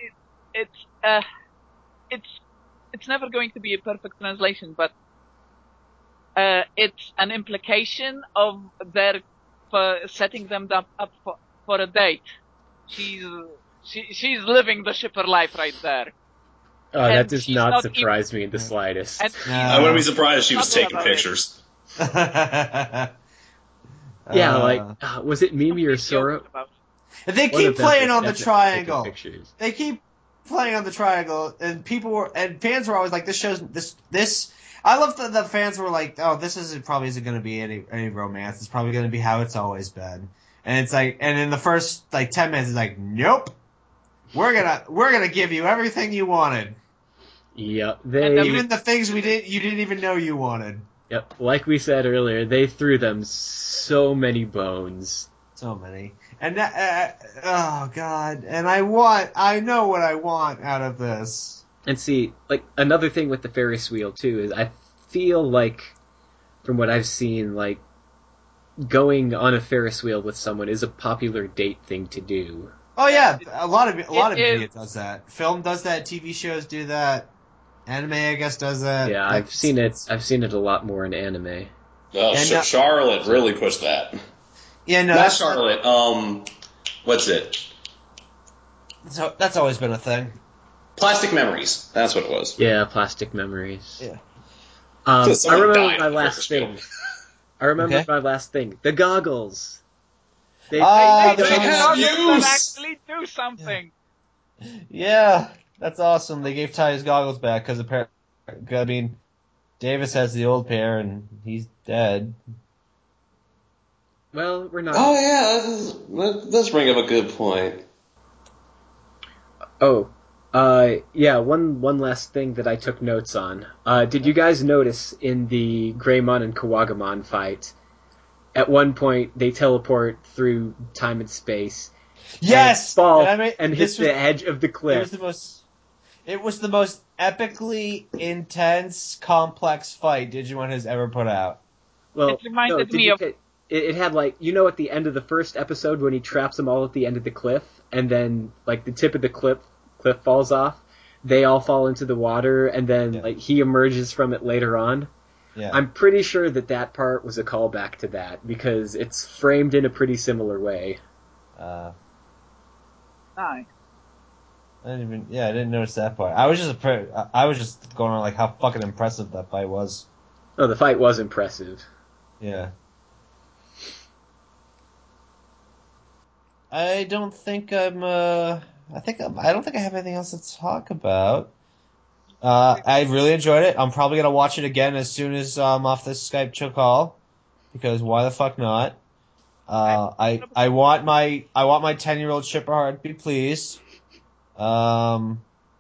it's never going to be a perfect translation, but it's an implication of their setting them up for a date. She's living the shipper life right there. Oh, that does not surprise me in the slightest. I wouldn't be surprised if she was taking pictures. Yeah, was it Mimi or Sora? They keep playing on the triangle. They keep playing on the triangle, and fans were always like, "This shows this." I love that the fans were like, "Oh, this isn't going to be any romance. It's probably going to be how it's always been." And it's like, and in the first 10 minutes, it's like, "Nope, we're gonna give you everything you wanted." Yep, even the things you didn't even know you wanted. Yep, like we said earlier, they threw them so many bones. So many, and oh god, and I know what I want out of this. And see, another thing with the Ferris wheel too is I feel like, from what I've seen, going on a Ferris wheel with someone is a popular date thing to do. Oh yeah, a lot of media does that. Film does that. TV shows do that. Anime, I guess, does that. Yeah, I've seen it a lot more in anime. Oh, Charlotte really pushed that. Yeah, no, not Charlotte. What's it? So that's always been a thing. Plastic Memories. That's what it was. Yeah, Plastic Memories. Yeah. I remember my last thing. My last thing. The goggles. They actually do something. Yeah, that's awesome. They gave Ty his goggles back because apparently, Davis has the old pair and he's dead. Well, we're not. Oh yeah, that does bring up a good point. Oh, yeah. One last thing that I took notes on. Did you guys notice in the Greymon and Kawagamon fight? At one point, they teleport through time and space, Yes! fall and hit the edge of the cliff. It was the most epically intense, complex fight Digimon has ever put out. Well, it reminded me of... It had, like, you know, at the end of the first episode when he traps them all at the end of the cliff, and then, like, the tip of the cliff falls off, they all fall into the water, and then, like, he emerges from it later on. Yeah. I'm pretty sure that part was a callback to that, because it's framed in a pretty similar way. Nice. I didn't notice that part. I was just going on like how fucking impressive that fight was. Oh, the fight was impressive. Yeah. I don't think I don't think I have anything else to talk about. I really enjoyed it. I'm probably gonna watch it again as soon as I'm off this Skype call, because why the fuck not? I want my 10-year-old Chipperheart to be pleased. Okay,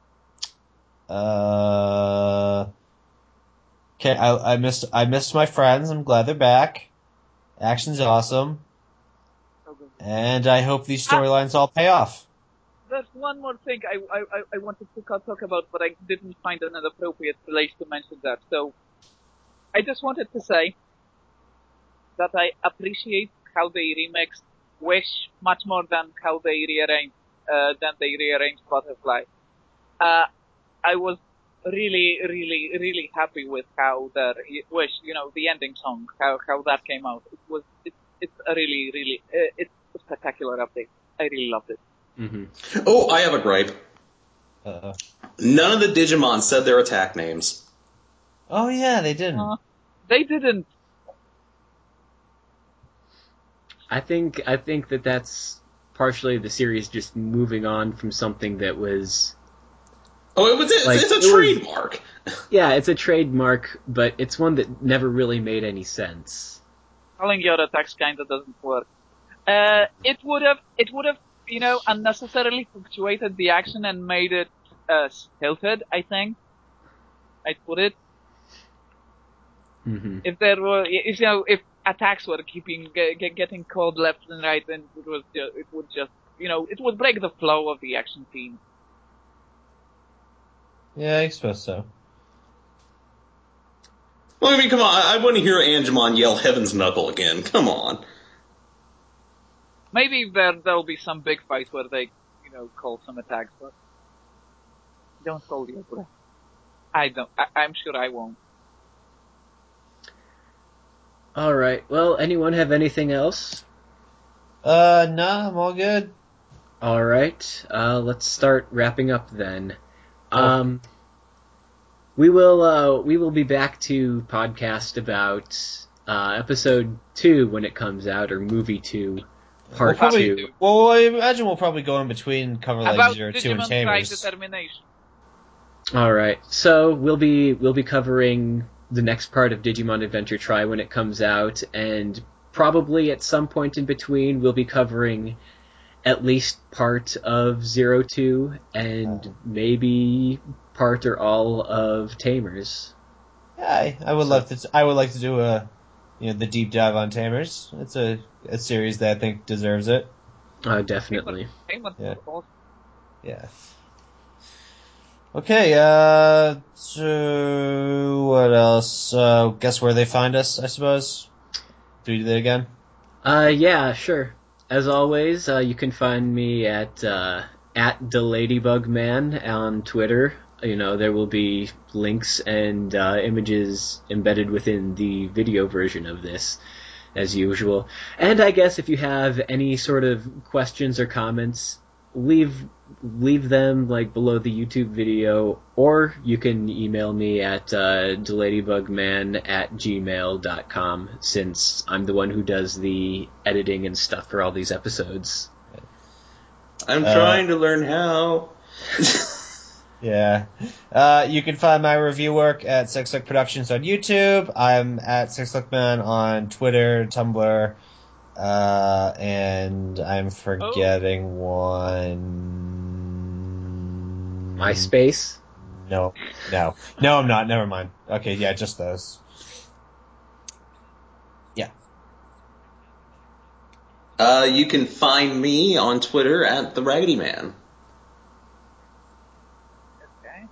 I missed my friends. I'm glad they're back. Action's awesome. And I hope these storylines all pay off. There's one more thing I wanted to talk about, but I didn't find an appropriate place to mention that. So, I just wanted to say that I appreciate how they remixed Wish much more than how they rearranged Butterfly. I was really, really, really happy with how the Wish, the ending song, how that came out. It's a really, really, it's a spectacular update. I really loved it. Mm-hmm. Oh, I have a gripe. Uh-oh. None of the Digimon said their attack names. Oh yeah, they didn't. They didn't. I think that's partially the series just moving on from something that was... Oh, it's a trademark. Yeah, it's a trademark, but it's one that never really made any sense. Calling your attacks kinda doesn't work. It would have, unnecessarily fluctuated the action and made it, stilted, I think. I'd put it. Mm-hmm. If attacks were getting called left and right, then it would break the flow of the action scene. Yeah, I suppose so. Well, I mean, come on. I want to hear Angemon yell Heaven's Knuckle again. Come on. Maybe there'll be some big fight where they, call some attacks, but don't hold your breath. I'm sure I won't. Alright, well, anyone have anything else? No, I'm all good. Alright, let's start wrapping up then. We will be back to podcast about episode 2 when it comes out, or movie 2, part 2. Well, I imagine we'll probably go in between, cover like about 02 and Digimon Tamers. Tri Determination. Alright, so we'll be covering the next part of Digimon Adventure Tri when it comes out, and probably at some point in between we'll be covering at least part of 02 and maybe part or all of Tamers. Yeah, I would like to do the deep dive on Tamers. It's a series that I think deserves it. Definitely. Yeah. Yeah. Okay, so what else? Guess where they find us, I suppose? Do we do that again? Yeah, sure. As always, you can find me at TheLadybugMan on Twitter. There will be links and images embedded within the video version of this, as usual. And I guess if you have any sort of questions or comments, leave them like below the YouTube video, or you can email me at theladybugman@gmail.com, since I'm the one who does the editing and stuff for all these episodes. I'm trying to learn how. Yeah. You can find my review work at Sexluck Productions on YouTube. I'm at SexLuckMan on Twitter, Tumblr, and I'm forgetting one. MySpace? No, I'm not. Never mind. Okay, yeah, just those. Yeah. You can find me on Twitter at the Raggedy Man. Okay.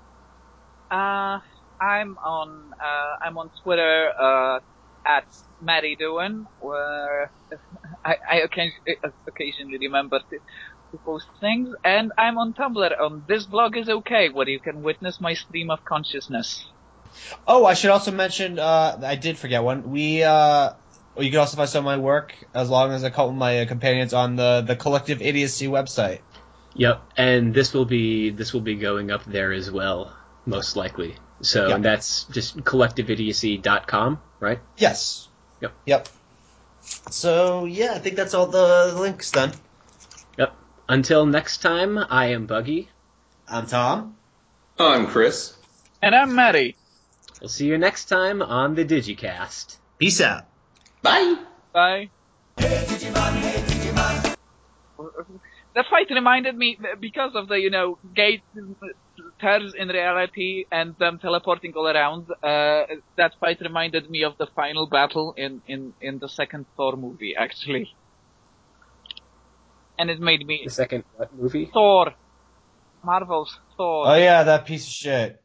I'm on Twitter at Matty Doan, where I occasionally remember to post things, and I'm on Tumblr on This Blog Is Okay, where you can witness my stream of consciousness. Oh, I should also mention, I did forget one. You can also find some of my work, as long as a couple of my companions, on the Collective Idiocy website. Yep, and this will be going up there as well, most likely. So, Yep. And that's just collectiveidiocy.com, right? Yes. Yep. So, yeah, I think that's all the links then. Yep. Until next time, I am Buggy. I'm Tom. I'm Chris. And I'm Matty. We'll see you next time on the Digicast. Peace out. Bye. Bye. Hey Digimon. That fight reminded me, because of the, gate turns in reality and them teleporting all around, that fight reminded me of the final battle in the second Thor movie, actually. And it made me... The second what movie? Thor. Marvel's Thor. Oh yeah, that piece of shit.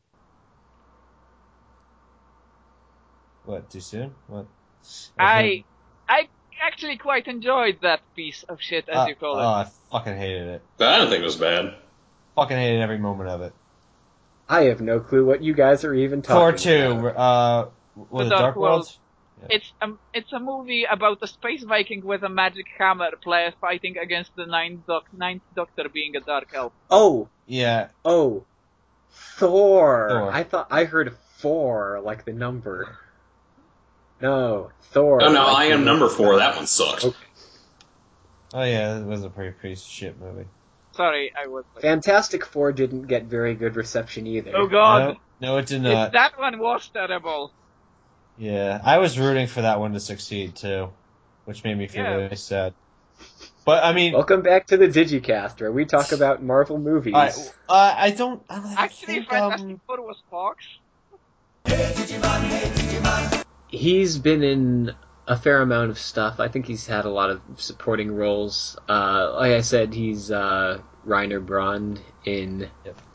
What, too soon? What? I actually quite enjoyed that piece of shit, as you call it. Oh, I fucking hated it. I don't think it was bad. Fucking hated every moment of it. I have no clue what you guys are even talking Thor 2, about. was it Dark World? Yeah. It's a movie about a space Viking with a magic hammer fighting against the Ninth Doctor being a dark elf. Oh! Yeah. Oh. Thor. Thor. I heard 4, like the number. No, Thor. Oh no, like I am number 4. That one sucked. Okay. Oh yeah, it was a pretty piece of shit movie. Sorry, I was... Fantastic Four didn't get very good reception either. Oh god! No, it did not. That one was terrible. Yeah, I was rooting for that one to succeed too, which made me feel really sad. But I mean, welcome back to the Digicast, where we talk about Marvel movies. I don't Actually, think, Fantastic Four was Fox. Hey Digimon. He's been in a fair amount of stuff. I think he's had a lot of supporting roles. Like I said, he's Reiner Brand in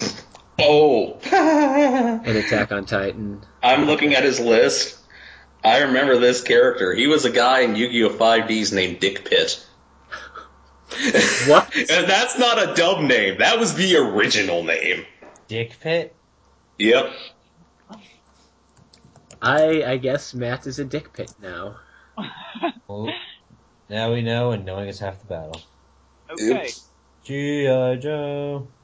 an Attack on Titan. I'm looking at his list. I remember this character. He was a guy in Yu-Gi-Oh! 5Ds named Dick Pit. What? And that's not a dub name. That was the original name. Dick Pit? Yep. I guess Matt is a dick pit now. Well, now we know, and knowing is half the battle. Okay. Oops. G.I. Joe.